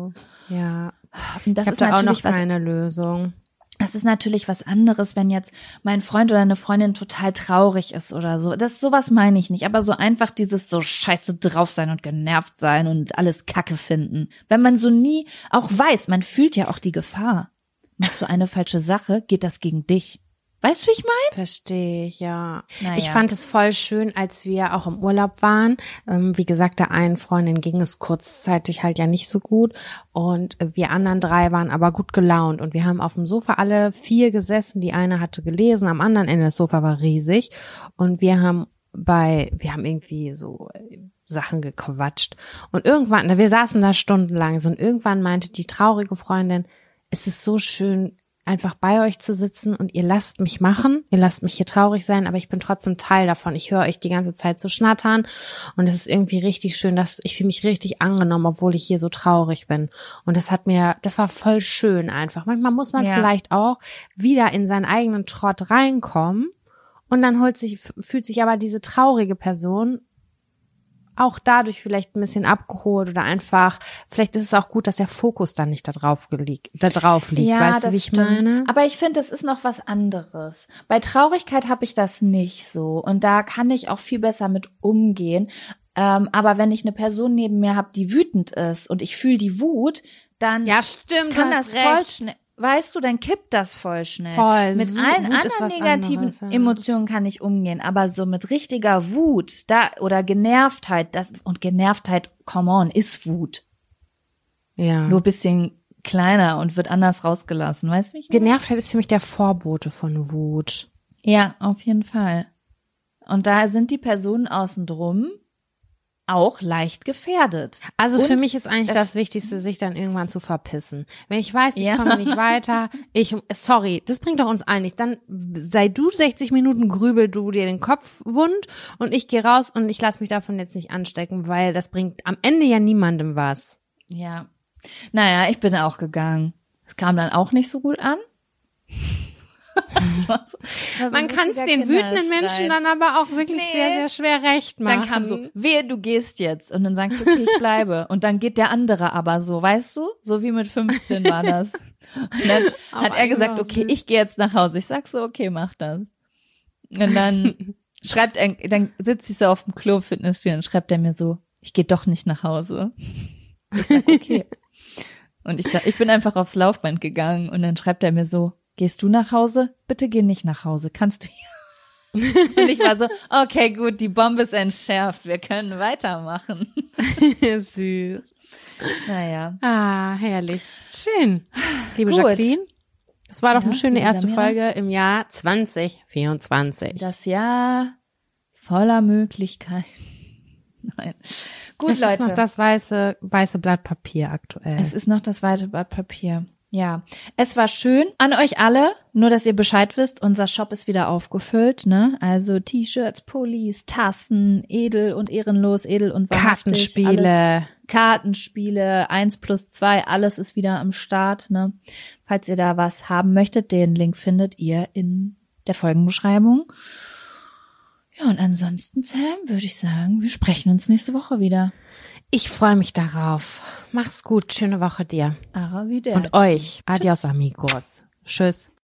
Ja. Und das ich ist habe da auch natürlich noch was. keine Lösung. Es ist natürlich was anderes, wenn jetzt mein Freund oder eine Freundin total traurig ist oder so. Das sowas meine ich nicht, aber so einfach dieses so scheiße drauf sein und genervt sein und alles Kacke finden. Wenn man so nie auch weiß, man fühlt ja auch die Gefahr. Machst du eine falsche Sache, geht das gegen dich. Weißt du, wie ich meine? Verstehe ich, ja. Naja. Ich fand es voll schön, als wir auch im Urlaub waren. Ähm, wie gesagt, der einen Freundin ging es kurzzeitig halt ja nicht so gut und wir anderen drei waren aber gut gelaunt und wir haben auf dem Sofa alle vier gesessen. Die eine hatte gelesen, am anderen Ende das Sofa war riesig und wir haben bei, wir haben irgendwie so Sachen gequatscht und irgendwann, wir saßen da stundenlang so und irgendwann meinte die traurige Freundin, es ist so schön, einfach bei euch zu sitzen und ihr lasst mich machen, ihr lasst mich hier traurig sein, aber ich bin trotzdem Teil davon. Ich höre euch die ganze Zeit so schnattern und es ist irgendwie richtig schön, dass ich fühle mich richtig angenommen, obwohl ich hier so traurig bin. Und das hat mir, das war voll schön einfach. Manchmal muss man Ja. vielleicht auch wieder in seinen eigenen Trott reinkommen und dann holt sich, fühlt sich aber diese traurige Person auch dadurch vielleicht ein bisschen abgeholt oder einfach, vielleicht ist es auch gut, dass der Fokus dann nicht da drauf liegt, da drauf liegt, Ja, weißt du, das wie ich stimmt. meine? Aber ich finde, das ist noch was anderes. Bei Traurigkeit habe ich das nicht so und da kann ich auch viel besser mit umgehen. Ähm, aber wenn ich eine Person neben mir habe, die wütend ist und ich fühle die Wut, dann Ja, stimmt, kann du das hast voll recht. schnell. Weißt du, dann kippt das voll schnell. Voll. Mit Su- allen Wut ist anderen was negativen anderes, ja. Emotionen kann ich umgehen, aber so mit richtiger Wut da oder Genervtheit, das und Genervtheit, come on, ist Wut. Ja. Nur ein bisschen kleiner und wird anders rausgelassen, weißt du, wie ich meine? Genervtheit ist für mich der Vorbote von Wut. Ja, auf jeden Fall. Und da sind die Personen außen drum auch leicht gefährdet. Also Und für mich ist eigentlich das- das Wichtigste, sich dann irgendwann zu verpissen. Wenn ich weiß, ich Ja. komme nicht weiter, ich, sorry, das bringt doch uns allen nicht. Dann sei du sechzig Minuten, grübel du dir den Kopf wund und ich gehe raus und ich lasse mich davon jetzt nicht anstecken, weil das bringt am Ende ja niemandem was. Ja. Naja, ich bin auch gegangen. Es kam dann auch nicht so gut an. Das war so- das war so Man ein kann es witziger den wütenden Kinderstreit. Menschen dann aber auch wirklich Nee. sehr, sehr schwer recht machen. Dann kam so, wehe, du gehst jetzt. Und dann sagst du, okay, ich bleibe. Und dann geht der andere aber so, weißt du? So wie mit fünfzehn war das. Und dann Aber hat er gesagt, einfach okay, süß. ich gehe jetzt nach Hause. Ich sag so, okay, mach das. Und dann schreibt er, dann sitzt ich so auf dem Klo im Fitnessstudio und schreibt er mir so, ich gehe doch nicht nach Hause. Ich sag, okay. Und ich, da- ich bin einfach aufs Laufband gegangen und dann schreibt er mir so, gehst du nach Hause? Bitte geh nicht nach Hause. Kannst du hier? Und ich war so, okay, gut, die Bombe ist entschärft. Wir können weitermachen. Süß. Naja. Ah, herrlich. Schön. Liebe Gut. Jacqueline, das war doch Ja, eine schöne liebe erste Samira. Folge im Jahr zwanzig vierundzwanzig. Das Jahr voller Möglichkeiten. Nein. Gut, es Leute. ist noch das weiße, weiße Blatt Papier aktuell. Es ist noch das weite Blatt Papier. Ja, es war schön. An euch alle, nur dass ihr Bescheid wisst, unser Shop ist wieder aufgefüllt, ne? Also T-Shirts, Pullis, Tassen, edel und ehrenlos, edel und wahrhaftig. Kartenspiele. Alles, Kartenspiele, eins plus zwei, alles ist wieder am Start, ne? Falls ihr da was haben möchtet, den Link findet ihr in der Folgenbeschreibung. Ja, und ansonsten, Sam, würde ich sagen, wir sprechen uns nächste Woche wieder. Ich freue mich darauf. Mach's gut. Schöne Woche dir. Arrivederci. Und euch. Adios, amigos. Tschüss.